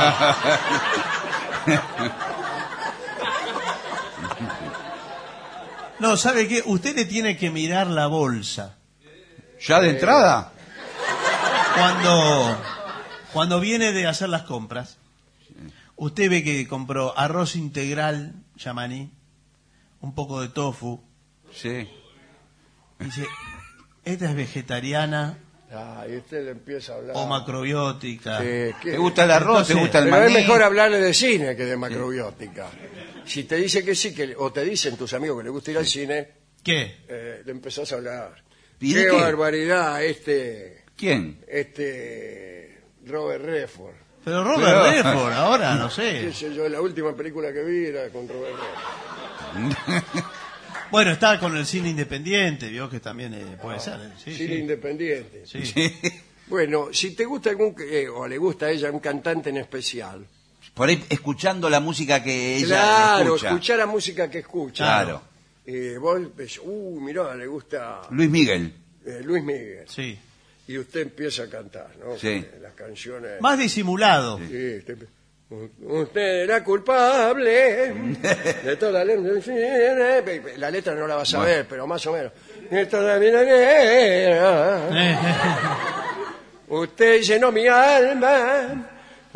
No, ¿sabe qué? Usted le tiene que mirar la bolsa. ¿Ya de entrada? Cuando, cuando viene de hacer las compras, usted ve que compró arroz integral, yamaní, un poco de tofu, Sí. y dice, esta es vegetariana Ah, y usted le empieza a hablar. o macrobiótica. Eh, ¿qué? ¿Te gusta el arroz? ¿Te Entonces, gusta el Pero maní? es mejor hablarle de cine que de macrobiótica. Si te dice que sí, que, o te dicen tus amigos que le gusta ir al cine, ¿Qué? eh, le empezás a hablar. ¿Y Qué de qué? barbaridad este, ¿Quién? este Robert Redford. Pero Robert Pero- Redford, ahora no Qué sé. sé yo, la última película que vi era con Robert Redford. Bueno, está con el cine independiente, vio que también eh, puede ser. eh, Sí, Cine sí. independiente. Sí. Bueno, si te gusta algún, eh, o le gusta a ella un cantante en especial. Por ahí escuchando la música que ella Claro, escucha. escuchar la música que escucha. Claro. Eh, vos ves, uy, mirá, le gusta Luis Miguel. eh, Luis Miguel. Sí. Y usted empieza a cantar, ¿no? Sí. Porque las canciones... Más disimulado. Sí, usted, usted era culpable de toda la letra. La letra no la vas a Bueno. ver, pero más o menos. De toda mi vida. Eh, Usted llenó mi alma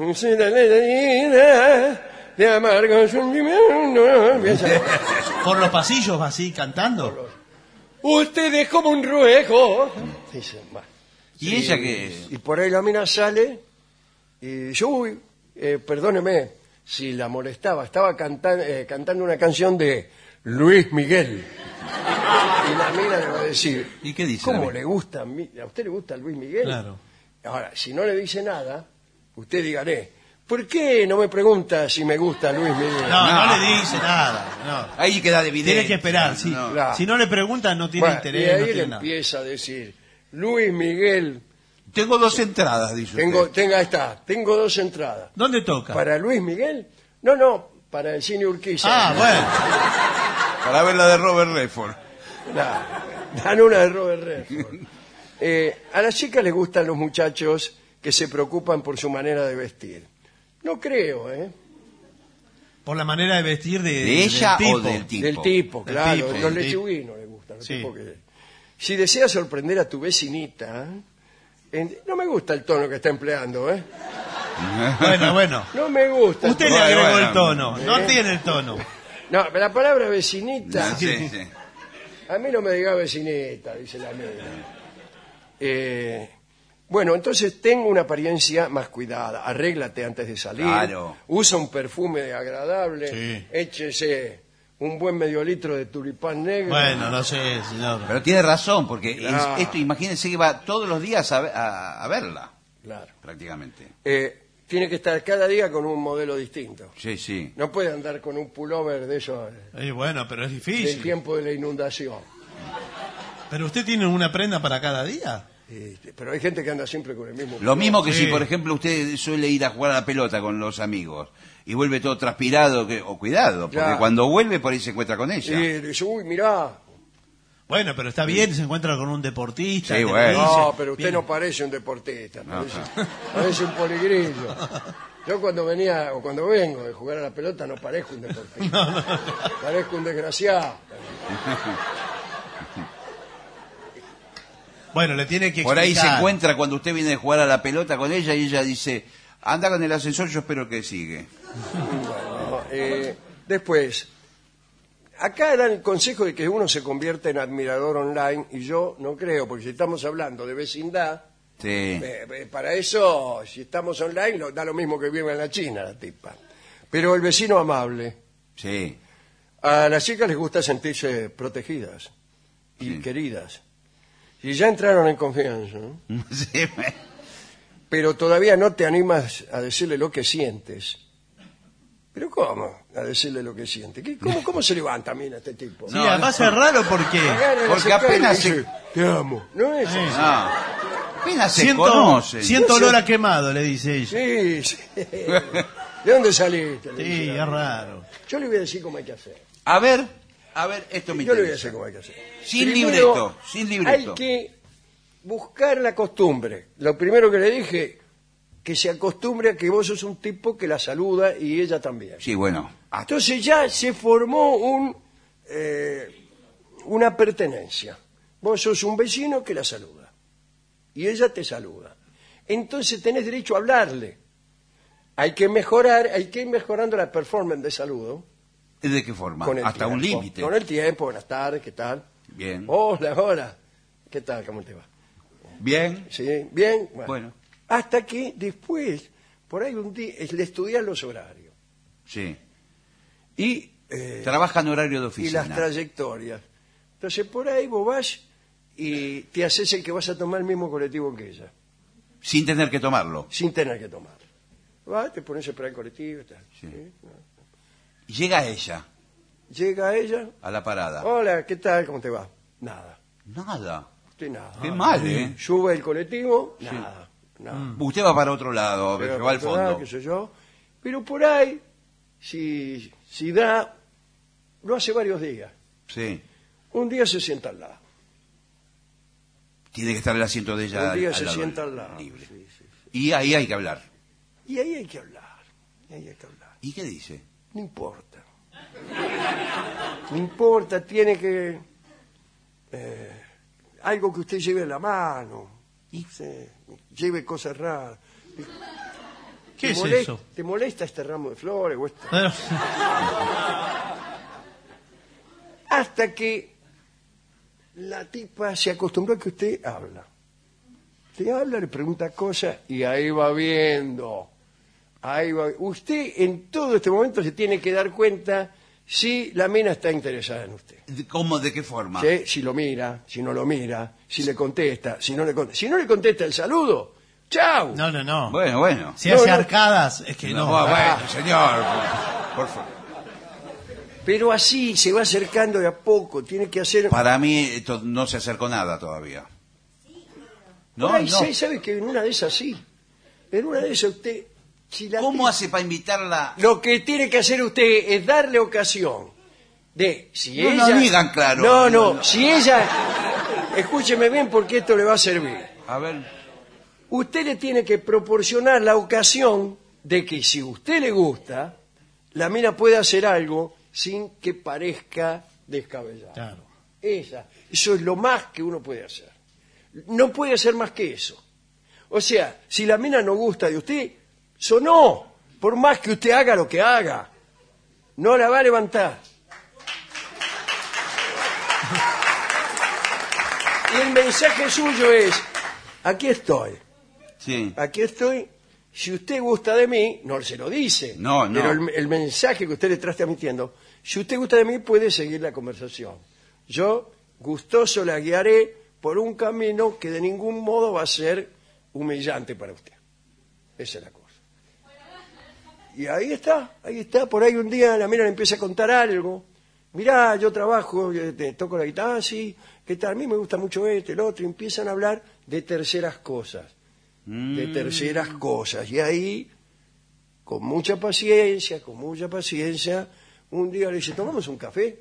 de amargo sentimiento. Por los pasillos va así cantando. Usted es como un ruego. Dice, va. ¿Y ella qué es? Y por ahí la mina sale y yo, uy, eh, perdóneme si la molestaba, estaba cantan- eh, cantando una canción de Luis Miguel. Y la mina le va a decir, ¿Y qué dice la ¿cómo mina? le gusta a mí? ¿A usted le gusta Luis Miguel? Claro. Ahora, si no le dice nada, usted dígale, ¿por qué no me pregunta si me gusta Luis Miguel? No, no, No. le dice nada. No. Ahí queda de evidente. Tiene que esperar, sí. No. Claro. Si no le preguntan, no tiene Bueno, y interés, ahí no le tiene nada. empieza a decir, Luis Miguel, Tengo dos entradas, dice tengo, usted. tenga, ahí está, tengo dos entradas. ¿Dónde toca? ¿Para Luis Miguel? No, no, para el cine Urquiza. Ah, bueno. Para ver la de Robert Redford. Nah, dan una de Robert Redford. Eh, a las chicas les gustan los muchachos que se preocupan por su manera de vestir. No creo, ¿eh? Por la manera de vestir de, ¿De ella del tipo. o del tipo? Del tipo, Del claro. tipo, los del lechuguinos les gustan. Los Sí. tipos que... Si deseas sorprender a tu vecinita, en- no me gusta el tono que está empleando, ¿eh? Bueno, bueno. No me gusta. el Usted le tono. agregó bueno. el tono. No ¿Eh? tiene el tono. No, pero la palabra vecinita, Sí, sí. a mí no me diga vecinita, dice la amiga. Eh, bueno, entonces tengo una apariencia más cuidada. Arréglate antes de salir. Claro. Usa un perfume agradable. Sí. Échese un buen medio litro de tulipán negro. Bueno, no sé, señor. Pero tiene razón, porque es- Claro. esto, imagínense que va todos los días a, ve- a- a verla, Claro. prácticamente. Eh, tiene que estar cada día con un modelo distinto. Sí, sí. No puede andar con un pullover de esos eh, Eh, bueno, pero es del difícil. tiempo de la inundación. Pero usted tiene una prenda para cada día. Este, pero hay gente que anda siempre con el mismo Lo mismo que Sí. si, por ejemplo, usted suele ir a jugar a la pelota con los amigos y vuelve todo transpirado, que, o cuidado, porque Claro. cuando vuelve por ahí se encuentra con ella. Y dice, uy, mirá. Bueno, pero está bien, se encuentra con un deportista. Sí, que le bueno. dice, No, pero usted bien. no parece un deportista, No, parece, parece un poligrillo. Yo cuando venía, o cuando vengo de jugar a la pelota, no parezco un deportista. Parezco un desgraciado. Bueno, le tiene que Por ahí se explicar. encuentra cuando usted viene a jugar a la pelota con ella y ella dice, anda con el ascensor, yo espero que sigue. Bueno, eh, después, acá dan el consejo de que uno se convierta en admirador online, y yo no creo, porque si estamos hablando de vecindad, Sí. eh, eh, para eso, si estamos online, lo- da lo mismo que vive en la China, la tipa. Pero el vecino amable, Sí. a las chicas les gusta sentirse protegidas y Sí. queridas. Y ya entraron en confianza, ¿no? Sí, bueno. Pero todavía no te animas a decirle lo que sientes. ¿Pero cómo? A decirle lo que siente. ¿Qué- ¿Cómo, cómo se levanta, mira, este tipo? Sí, No, además es raro porque Agarra la Porque secada y apenas dice, se- Te amo. No es así. No. Apenas se siento, conocen. siento olor a quemado, le dice ella. Sí, sí. ¿De dónde saliste? Le Sí, dice la es amiga. raro. Yo le voy a decir cómo hay que hacer. A ver, a ver, esto me Yo le voy a interesa. decir cómo hay que hacer. Sin Primero, libreto, sin libreto. Hay que buscar la costumbre. Lo primero que le dije, que se acostumbre a que vos sos un tipo que la saluda y ella también. Sí, bueno. Ah, Entonces ya se formó un, eh, una pertenencia. Vos sos un vecino que la saluda y ella te saluda. Entonces tenés derecho a hablarle. Hay que mejorar, hay que ir mejorando la performance de saludo. ¿De qué forma? Con el Hasta un tiempo. límite. Con el tiempo, buenas tardes, ¿qué tal? Bien. Hola, hola. ¿Qué tal? ¿Cómo te va? Bien. Sí, bien. Bueno. Bueno. Hasta que después, por ahí un día, es- le estudian los horarios. Sí. Y, eh, Trabaja en horario de y oficina. las trayectorias. Entonces por ahí vos vas y te haces el que vas a tomar el mismo colectivo que ella, Sin tener que tomarlo. sin tener que tomar. Va, te pones a esperar el colectivo y tal. Sí. ¿Sí? No. Y llega ella Llega ella. a la parada. Hola, ¿qué tal? ¿Cómo te va? Nada. Nada. Usted nada. Qué mal, ¿eh? Sube el colectivo, nada. nada. Usted va para otro lado, Pero se va al por nada, fondo. qué sé yo. Pero por ahí, si, si da, lo hace varios días. Sí. Un día se sienta al lado. Tiene que estar el asiento de ella. Un día al se lado, sienta al lado. libre. Sí, sí, sí. Y ahí hay que hablar. Y ahí hay que hablar. Y ahí hay que hablar. ¿Y qué dice? No importa. No importa, tiene que... eh, algo que usted lleve en la mano. ¿Y? Sí, lleve cosas raras. ¿Qué ¿Te es molesta, eso? ¿Te molesta este ramo de flores? O esto? Pero- Hasta que la tipa se acostumbró a que usted habla. Usted habla, le pregunta cosas y ahí va viendo. Ahí va. Usted en todo este momento se tiene que dar cuenta si la mina está interesada en usted. ¿De- ¿Cómo? ¿De qué forma? ¿Sí? Si lo mira, si no lo mira, si le contesta, si no le contesta. Si no le contesta el saludo, ¡chao! No, no, no. Bueno, bueno. Si No, hace no. arcadas, es que No, no. bueno, Ah. señor. Por favor. Pero así se va acercando de a poco. Tiene que hacer... Para mí esto no se acercó nada todavía. No, Por ahí no. sí, ¿sabe que en una de esas sí? En una de esas usted... Si la ¿Cómo tipa- hace para invitarla? Lo que tiene que hacer usted es darle ocasión de si No, ella... no digan claro. No, no, No, no. si ella... Escúcheme bien porque esto le va a servir. A ver. Usted le tiene que proporcionar la ocasión de que si usted le gusta, la mina puede hacer algo sin que parezca descabellado. Claro. Esa, eso es lo más que uno puede hacer. No puede hacer más que eso. O sea, si la mina no gusta de usted, sonó, por más que usted haga lo que haga, no la va a levantar. Y el mensaje suyo es, aquí estoy, Sí. aquí estoy, si usted gusta de mí, no se lo dice, No, no. pero el, el mensaje que usted le está transmitiendo, si usted gusta de mí, puede seguir la conversación. Yo, gustoso, la guiaré por un camino que de ningún modo va a ser humillante para usted. Esa es la cosa. Y ahí está, ahí está, por ahí un día la mina le empieza a contar algo. Mirá, yo trabajo, eh, te toco la guitarra, sí, ¿qué tal? A mí me gusta mucho este, el otro, y empiezan a hablar de terceras cosas, de Mm. terceras cosas. Y ahí, con mucha paciencia, con mucha paciencia, un día le dice, ¿tomamos un café?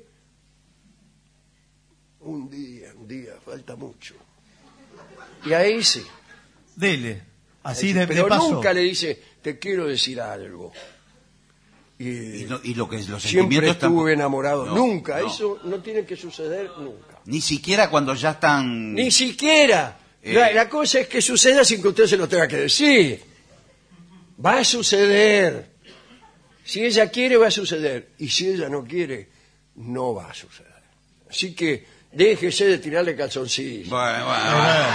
Un día, un día, falta mucho. Y ahí sí. Dele. Así Ahí sí. de, de Pero paso. nunca le dice, te quiero decir algo. Y, Y, no- y lo que es los siempre sentimientos estuve tampoco- enamorado. No, Nunca, no. eso no tiene que suceder nunca. Ni siquiera cuando ya están. Ni siquiera. Eh. La, la cosa es que suceda sin que usted se lo tenga que decir. Va a suceder. Si ella quiere, va a suceder. Y si ella no quiere, no va a suceder. Así que déjese de tirarle calzoncillos. Bueno, bueno, bueno.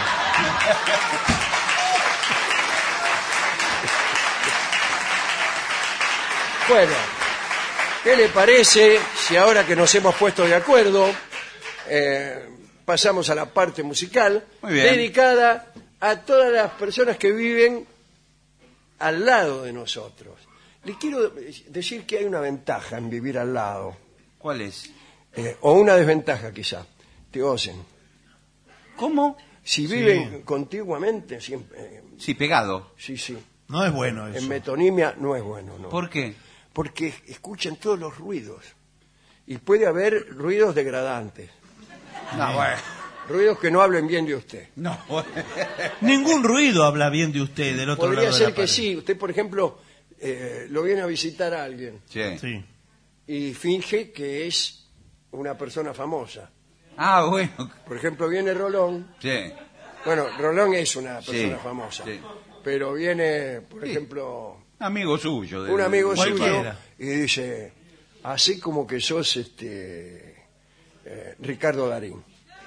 Bueno, ¿qué le parece si ahora que nos hemos puesto de acuerdo, eh, pasamos a la parte musical, Muy bien. dedicada a todas las personas que viven al lado de nosotros? Le quiero decir que hay una ventaja en vivir al lado, ¿Cuál es? eh, o una desventaja quizá. Te oyen. ¿Cómo? Si viven contiguamente, siempre, eh, Sí, pegado. sí, sí. No es bueno En eso. metonimia no es bueno, no. ¿Por qué? Porque escuchan todos los ruidos. Y puede haber ruidos degradantes. No, bueno. Ruidos que no hablen bien de usted. No, bueno. Ningún ruido habla bien de usted del otro Podría lado de ser la que pared. sí. Usted, por ejemplo, eh, lo viene a visitar a alguien Sí. Sí. y finge que es una persona famosa. Ah, bueno. Por ejemplo, viene Rolón. Sí. Bueno, Rolón es una persona Sí, famosa. sí. Pero viene, por Sí. ejemplo, Amigo suyo. de- un amigo suyo Cualquiera. y dice, así como que sos este eh, Ricardo Darín.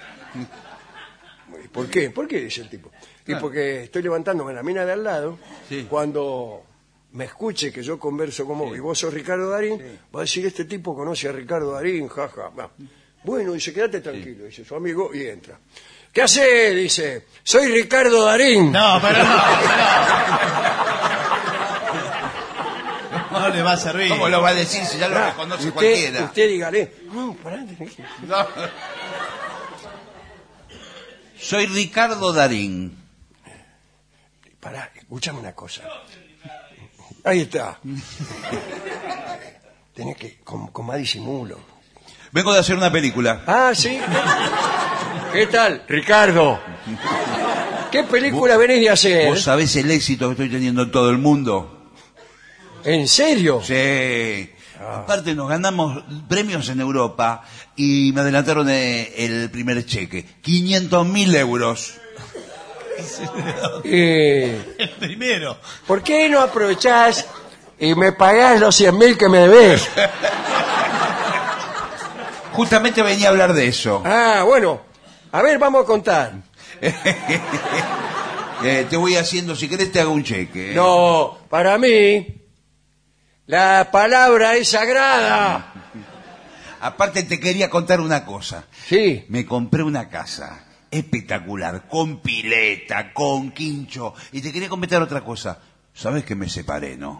¿Y ¿Por qué? ¿Por qué? Dice el tipo. Y Claro. porque estoy levantándome la mina de al lado, Sí. cuando me escuche que yo converso con vos y vos sos Ricardo Darín, va a decir, este tipo conoce a Ricardo Darín, jaja. Va. Bueno, dice, quédate tranquilo, dice su amigo, y entra. ¿Qué hace? Dice, soy Ricardo Darín. No, pero no. no le va a servir. ¿Cómo lo va a decir si ya lo Ah, reconoce usted, cualquiera? Usted dígale. No, pará, tenés que- No. Soy Ricardo Darín. Pará, escúchame una cosa. Ahí está. Tenés que, con, con más disimulo. Vengo de hacer una película. Ah, sí. ¿Qué tal, Ricardo? ¿Qué película venís de hacer? ¿Vos sabés el éxito que estoy teniendo en todo el mundo? ¿En serio? Sí. Aparte nos ganamos premios en Europa y me adelantaron eh, el primer cheque. quinientos mil euros. Eh, El primero. ¿Por qué no aprovechás y me pagás los cien mil que me debés? Justamente venía a hablar de eso. Ah, bueno. A ver, vamos a contar. Eh, te voy haciendo, si querés te hago un cheque. No, para mí, la palabra es sagrada. Aparte te quería contar una cosa. Sí. Me compré una casa espectacular, con pileta, con quincho. Y te quería comentar otra cosa. ¿Sabes que me separé, no?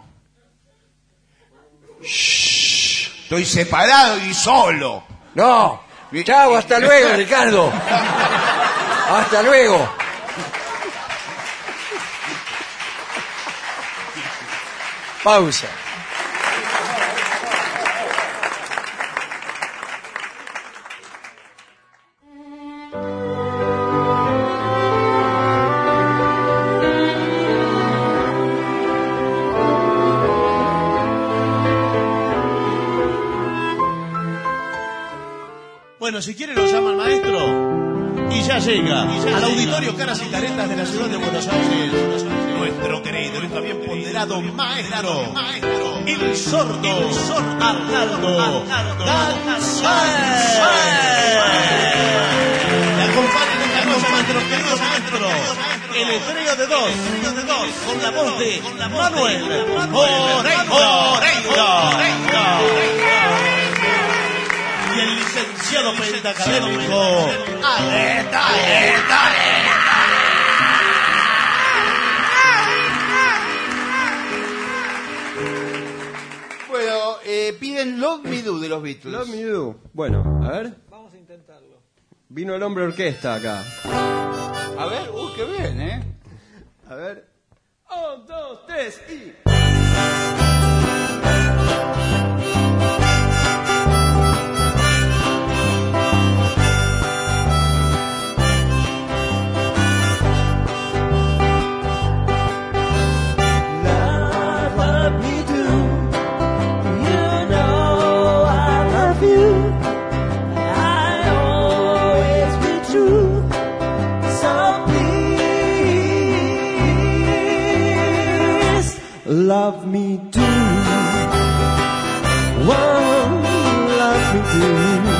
Shh, estoy separado y solo. No. Chao, hasta luego, Ricardo. Hasta luego. Pausa. Bueno, si quiere lo llama el maestro y ya llega al auditorio Caras y Caretas de la ciudad de Buenos Aires. Nuestro querido y también ponderado maestro, el sordo Arnaldo Gansay. Le acompañan esta noche nuestros queridos maestros, el estreno de dos, con la voz de Manuel Moreira. Y el licenciado pentacadémico Ale Dale, Bueno, eh, piden Love Me Do de los Beatles. Love Me Do. Bueno, a ver. Vamos a intentarlo. Vino el hombre orquesta acá. A ver, uh, qué bien, ¿eh? A ver. Un, dos, tres y... Love me do, whoa, love me do,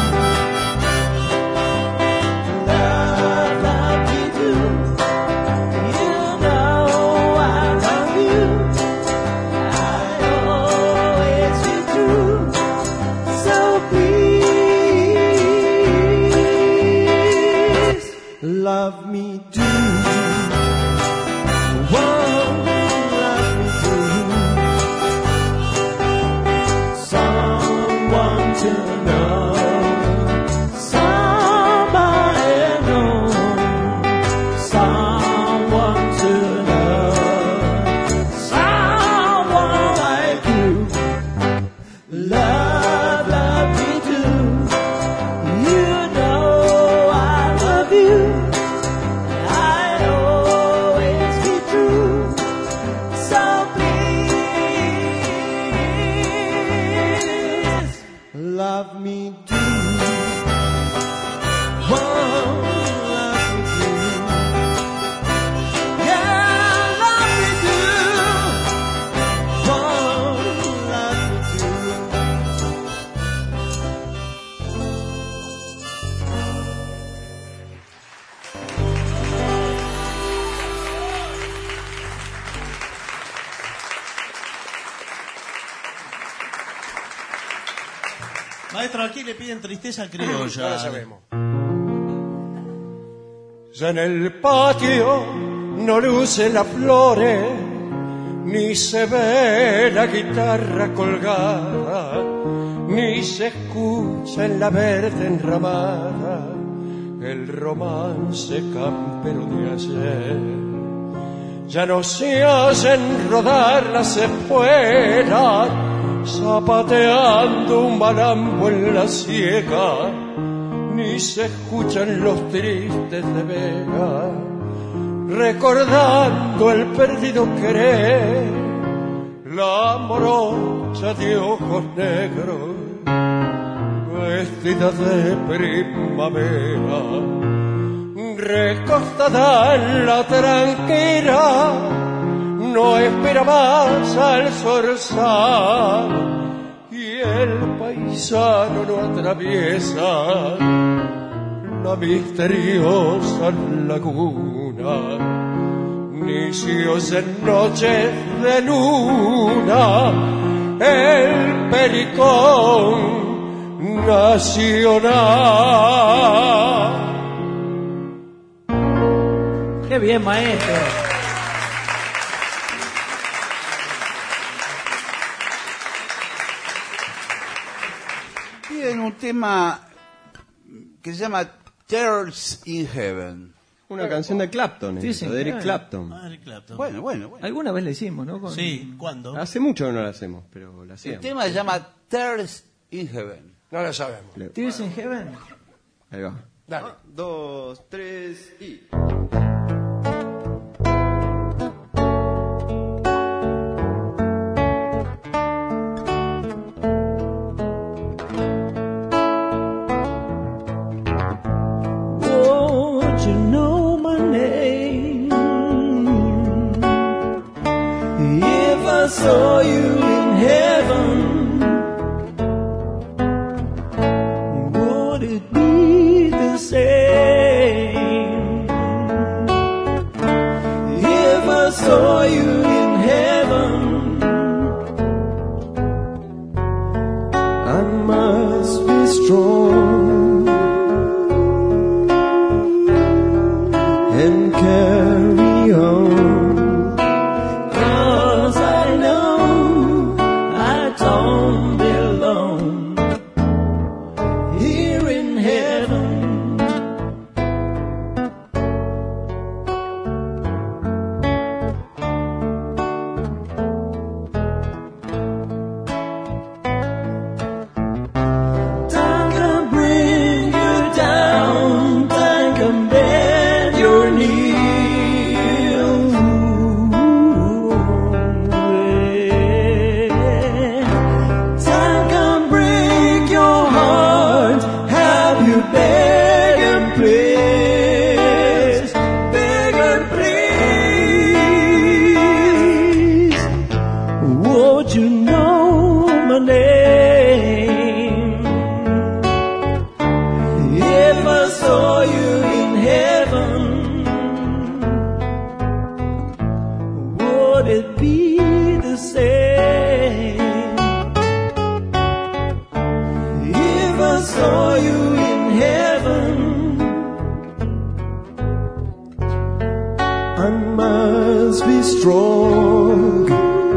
love, love me do, you know I love you, I always be true, so please, love me do, whoa. To know, somebody know, someone to love, someone like you. Love, love me too. You know I love you. I'll always be true. So please, love me do. Whoa, love me do. Yeah, love me do. Whoa, love me do. Maestro, aquí le piden tristeza criolla. Ya lo sabemos. Ya en el patio no lucen las flores, ni se ve la guitarra colgada, ni se escucha en la verde enramada el romance campero de ayer. Ya no se hacen rodar las espuelas, zapateando un malambo en la sieca, ni se escuchan los tristes de Vega, recordando el perdido querer, la morocha de ojos negros, vestida de primavera, recostada en la tranquera, no espera más al zorzal, y el paisano no atraviesa la misteriosa laguna, ni se oyen noches de luna el pericón nacional. ¡Qué bien, maestro! Tienen un tema que se llama Tears in Heaven. Una canción de Clapton, Sí, eh, sí, de Eric claro. Clapton. Ah, Eric Clapton. Bueno, bueno, bueno. Alguna vez la hicimos, ¿no? Con- Sí, ¿cuándo? Hace mucho que no la hacemos, pero la El hacíamos. tema se llama Tears in Heaven. No lo sabemos. Tears in Heaven. Ahí va. Dale. Dos, tres y... Won't you know my name? If I saw you in heaven, would it be the same? If I saw you in heaven, I must be strong and carry on, 'cause I know I don't belong here in heaven. Time can bring you down, time can bend your knee. Time can break your heart, have you beg and please, beg and please. Won't you know my name? If I saw you in heaven, would it be the same? If I saw you in heaven, I must be strong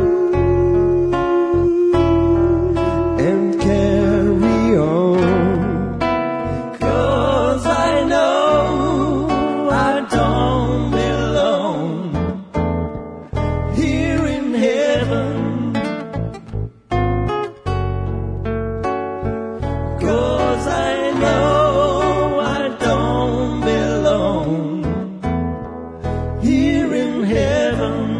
and carry on, 'cause I know I don't belong here in heaven, 'cause I know I don't belong here in heaven.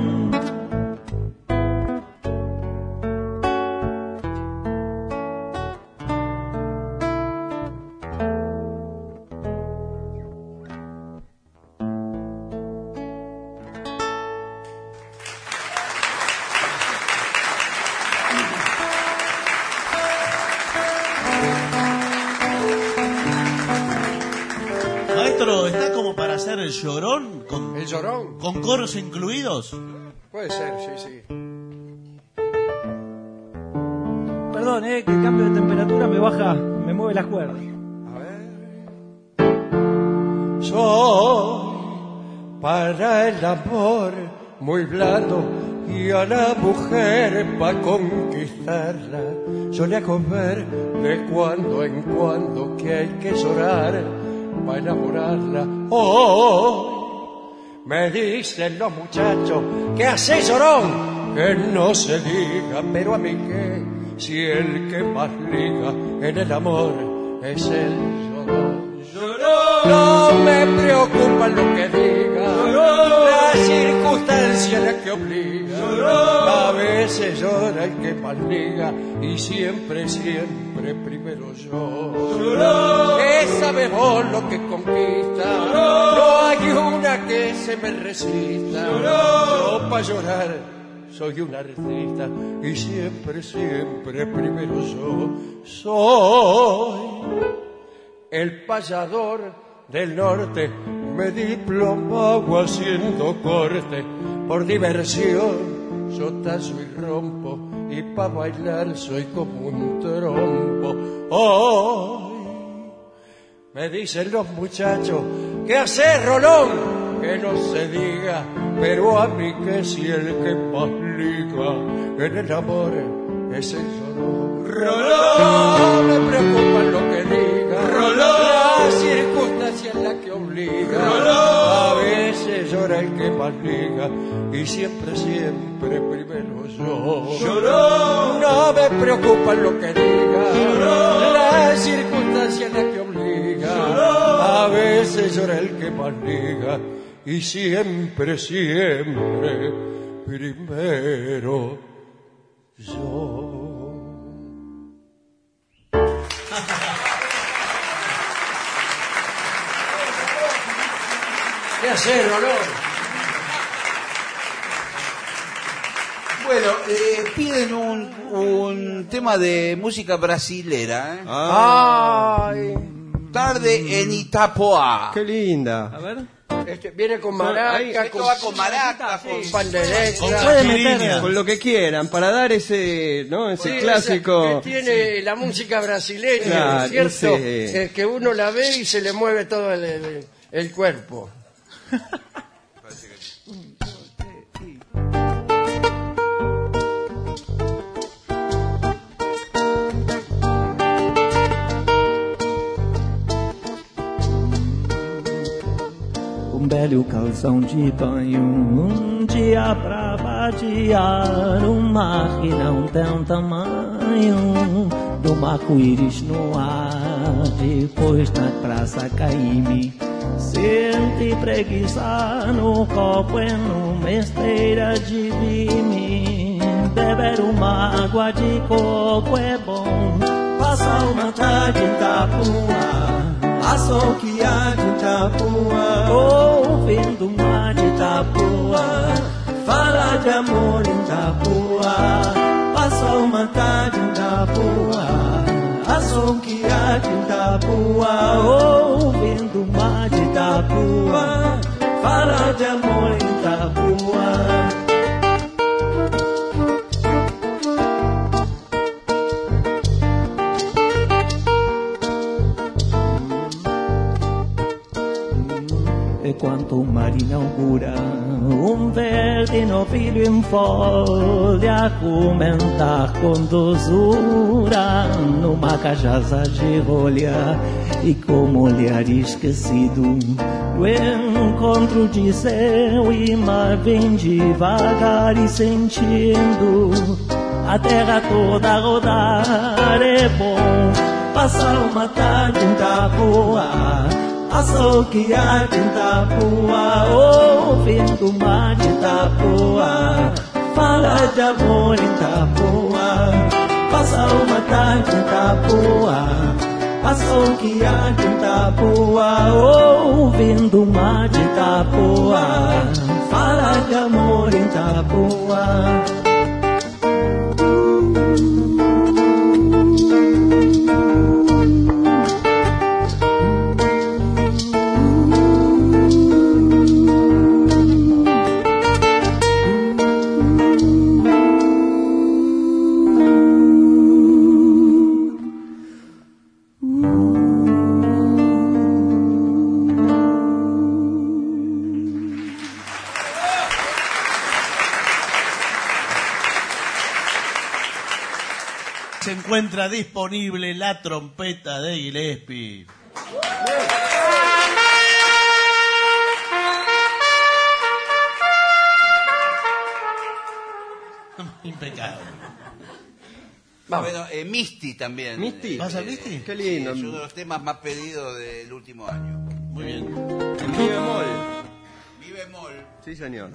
Maestro, ¿está como para hacer el llorón? Con, ¿El llorón? ¿Con coros incluidos? Puede ser, sí, sí. Perdón, eh, que el cambio de temperatura me baja, me mueve las cuerdas. A ver. Soy para el amor muy blando y a la mujer pa' conquistarla yo le hago ver de cuando en cuando que hay que llorar pa' enamorarla. Oh, me dicen los muchachos que hace llorón, que no se diga, pero a mí que si el que más liga en el amor es el llorón. No me preocupa lo que diga, la circunstancia la que obliga. A veces llora el que más liga y siempre, siempre primero yo. Que sabemos lo que conquista, no hay una que se me resista. Yo pa' llorar soy un artista y siempre, siempre primero yo soy. El payador del norte me diplomaba haciendo corte. Por diversión yo tazo y rompo, y pa' bailar soy como un trompo. Hoy me dicen los muchachos que hace rolón, que no se diga, pero a mí que si el que más liga en el amor es el llorón. No me preocupa lo que diga, la circunstancia es la que obliga. A veces llora el que más liga y siempre, siempre primero yo. No me preocupa lo que diga, la circunstancia es la que obliga. A veces llora el que más liga y siempre, siempre primero yo. ¿Qué hacer, olor? Bueno, eh, piden un, un tema de música brasilera. ¿eh? Ay, Tarde en Itapoá. Qué linda. A ver. este, viene con maraca, Esto con, va con maraca, con con pandereta. Con Pueden caipirinha. meter con lo que quieran para dar ese, ¿no? Ese Sí, clásico. esa que tiene la música brasileña, Claro, ¿cierto? ese- Eh, que uno la ve y se le mueve todo el, el, el cuerpo. Um belo calção de banho, um dia pra vadiar, um mar que não tem tamanho, do arco-íris no ar, depois na praça caí-me, senti preguiça no copo e numa esteira de vime, beber uma água de coco é bom, passar uma tarde em Itapuã. Passou que há de Itapuã, ouvindo uma de Itapuã, fala de amor em Itapuã. Passou uma tarde em Itapuã, passou que há de Itapuã, ouvindo uma de Itapuã, fala de amor em Itapuã. Quanto o mar inaugura um verde novilho em folha, comentar com doçura numa cachaça de rolha, e como olhar esquecido do encontro de céu e mar, vem devagar e sentindo a terra toda rodar. É bom passar uma tarde em Itapuã, passou que há de Itapuã, ouvindo o mar de Itapuã, fala de amor em Itapuã. Passou uma tarde em Itapuã, passou que há de Itapuã, ouvindo o mar de Itapuã, fala de amor em Itapuã. encuentra disponible la trompeta de Gillespie. Impecable. Bueno, eh, Misty también. ¿Misty? ¿Vas a Misty? Qué lindo. Es uno de los temas más pedidos del último año. Muy bien. En mi bemol. Mi bemol. Sí, señor.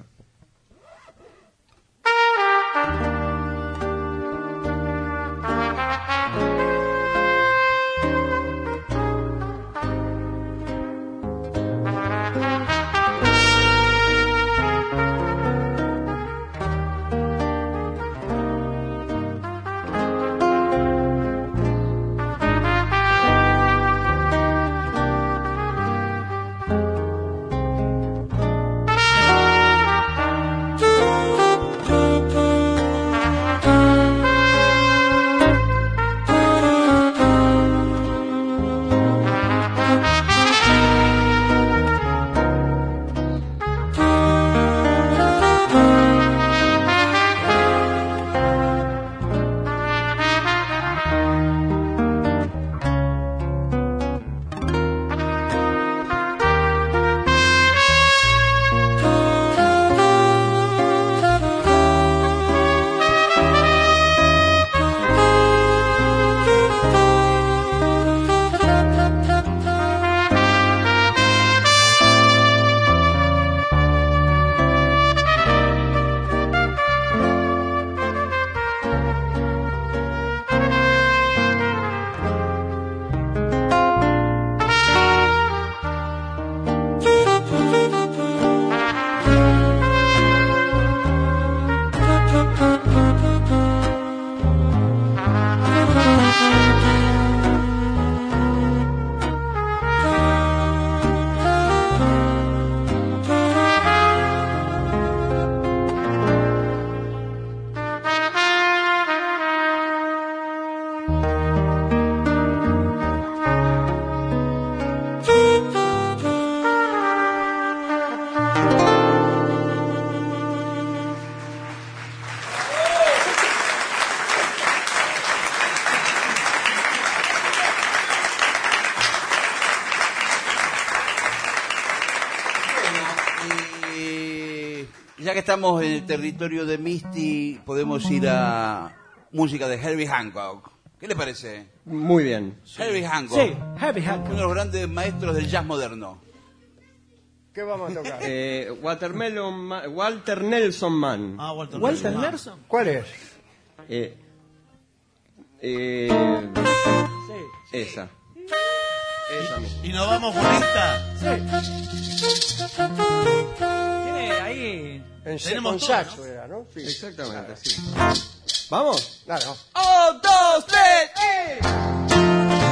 Ya que estamos en el territorio de Misty, podemos ir a música de Herbie Hancock. ¿Qué le parece? Muy bien. Herbie Hancock. Sí, Herbie Hancock. Uno de los grandes maestros del jazz moderno. ¿Qué vamos a tocar? Eh, Watermelon Ma- Walter Nelson Mann. Ah, Walter, Walter Nelson. Nelson. ¿Cuál es? Eh, eh, Sí. esa. Esa misma. Y nos vamos con esta. Tiene ahí. En se- Tenemos con todo, saxo ¿no? era, ¿no? Sí. Exactamente, sí. ¿Vamos? Claro. ¡Un, dos, tres, y...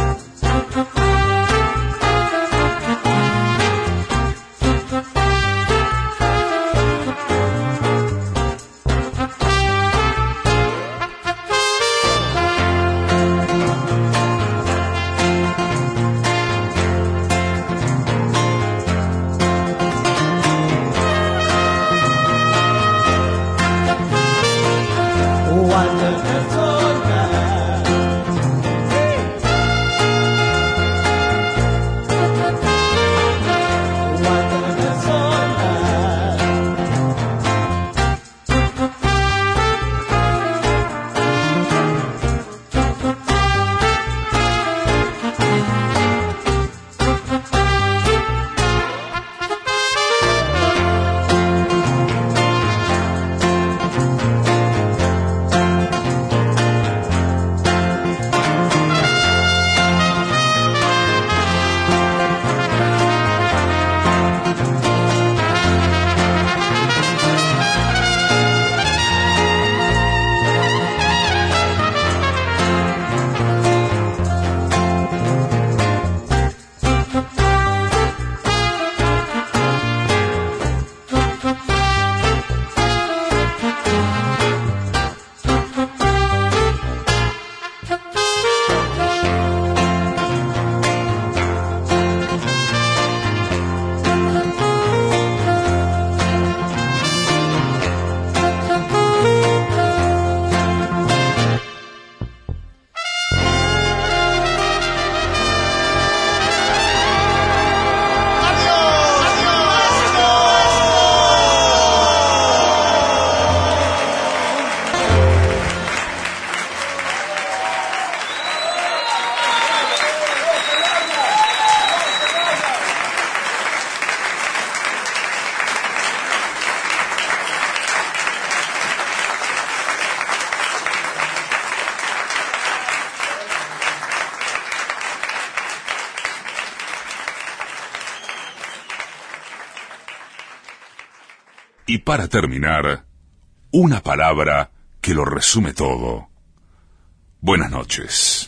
Thank Y para terminar, una palabra que lo resume todo. Buenas noches.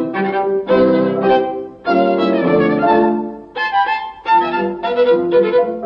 Thank you.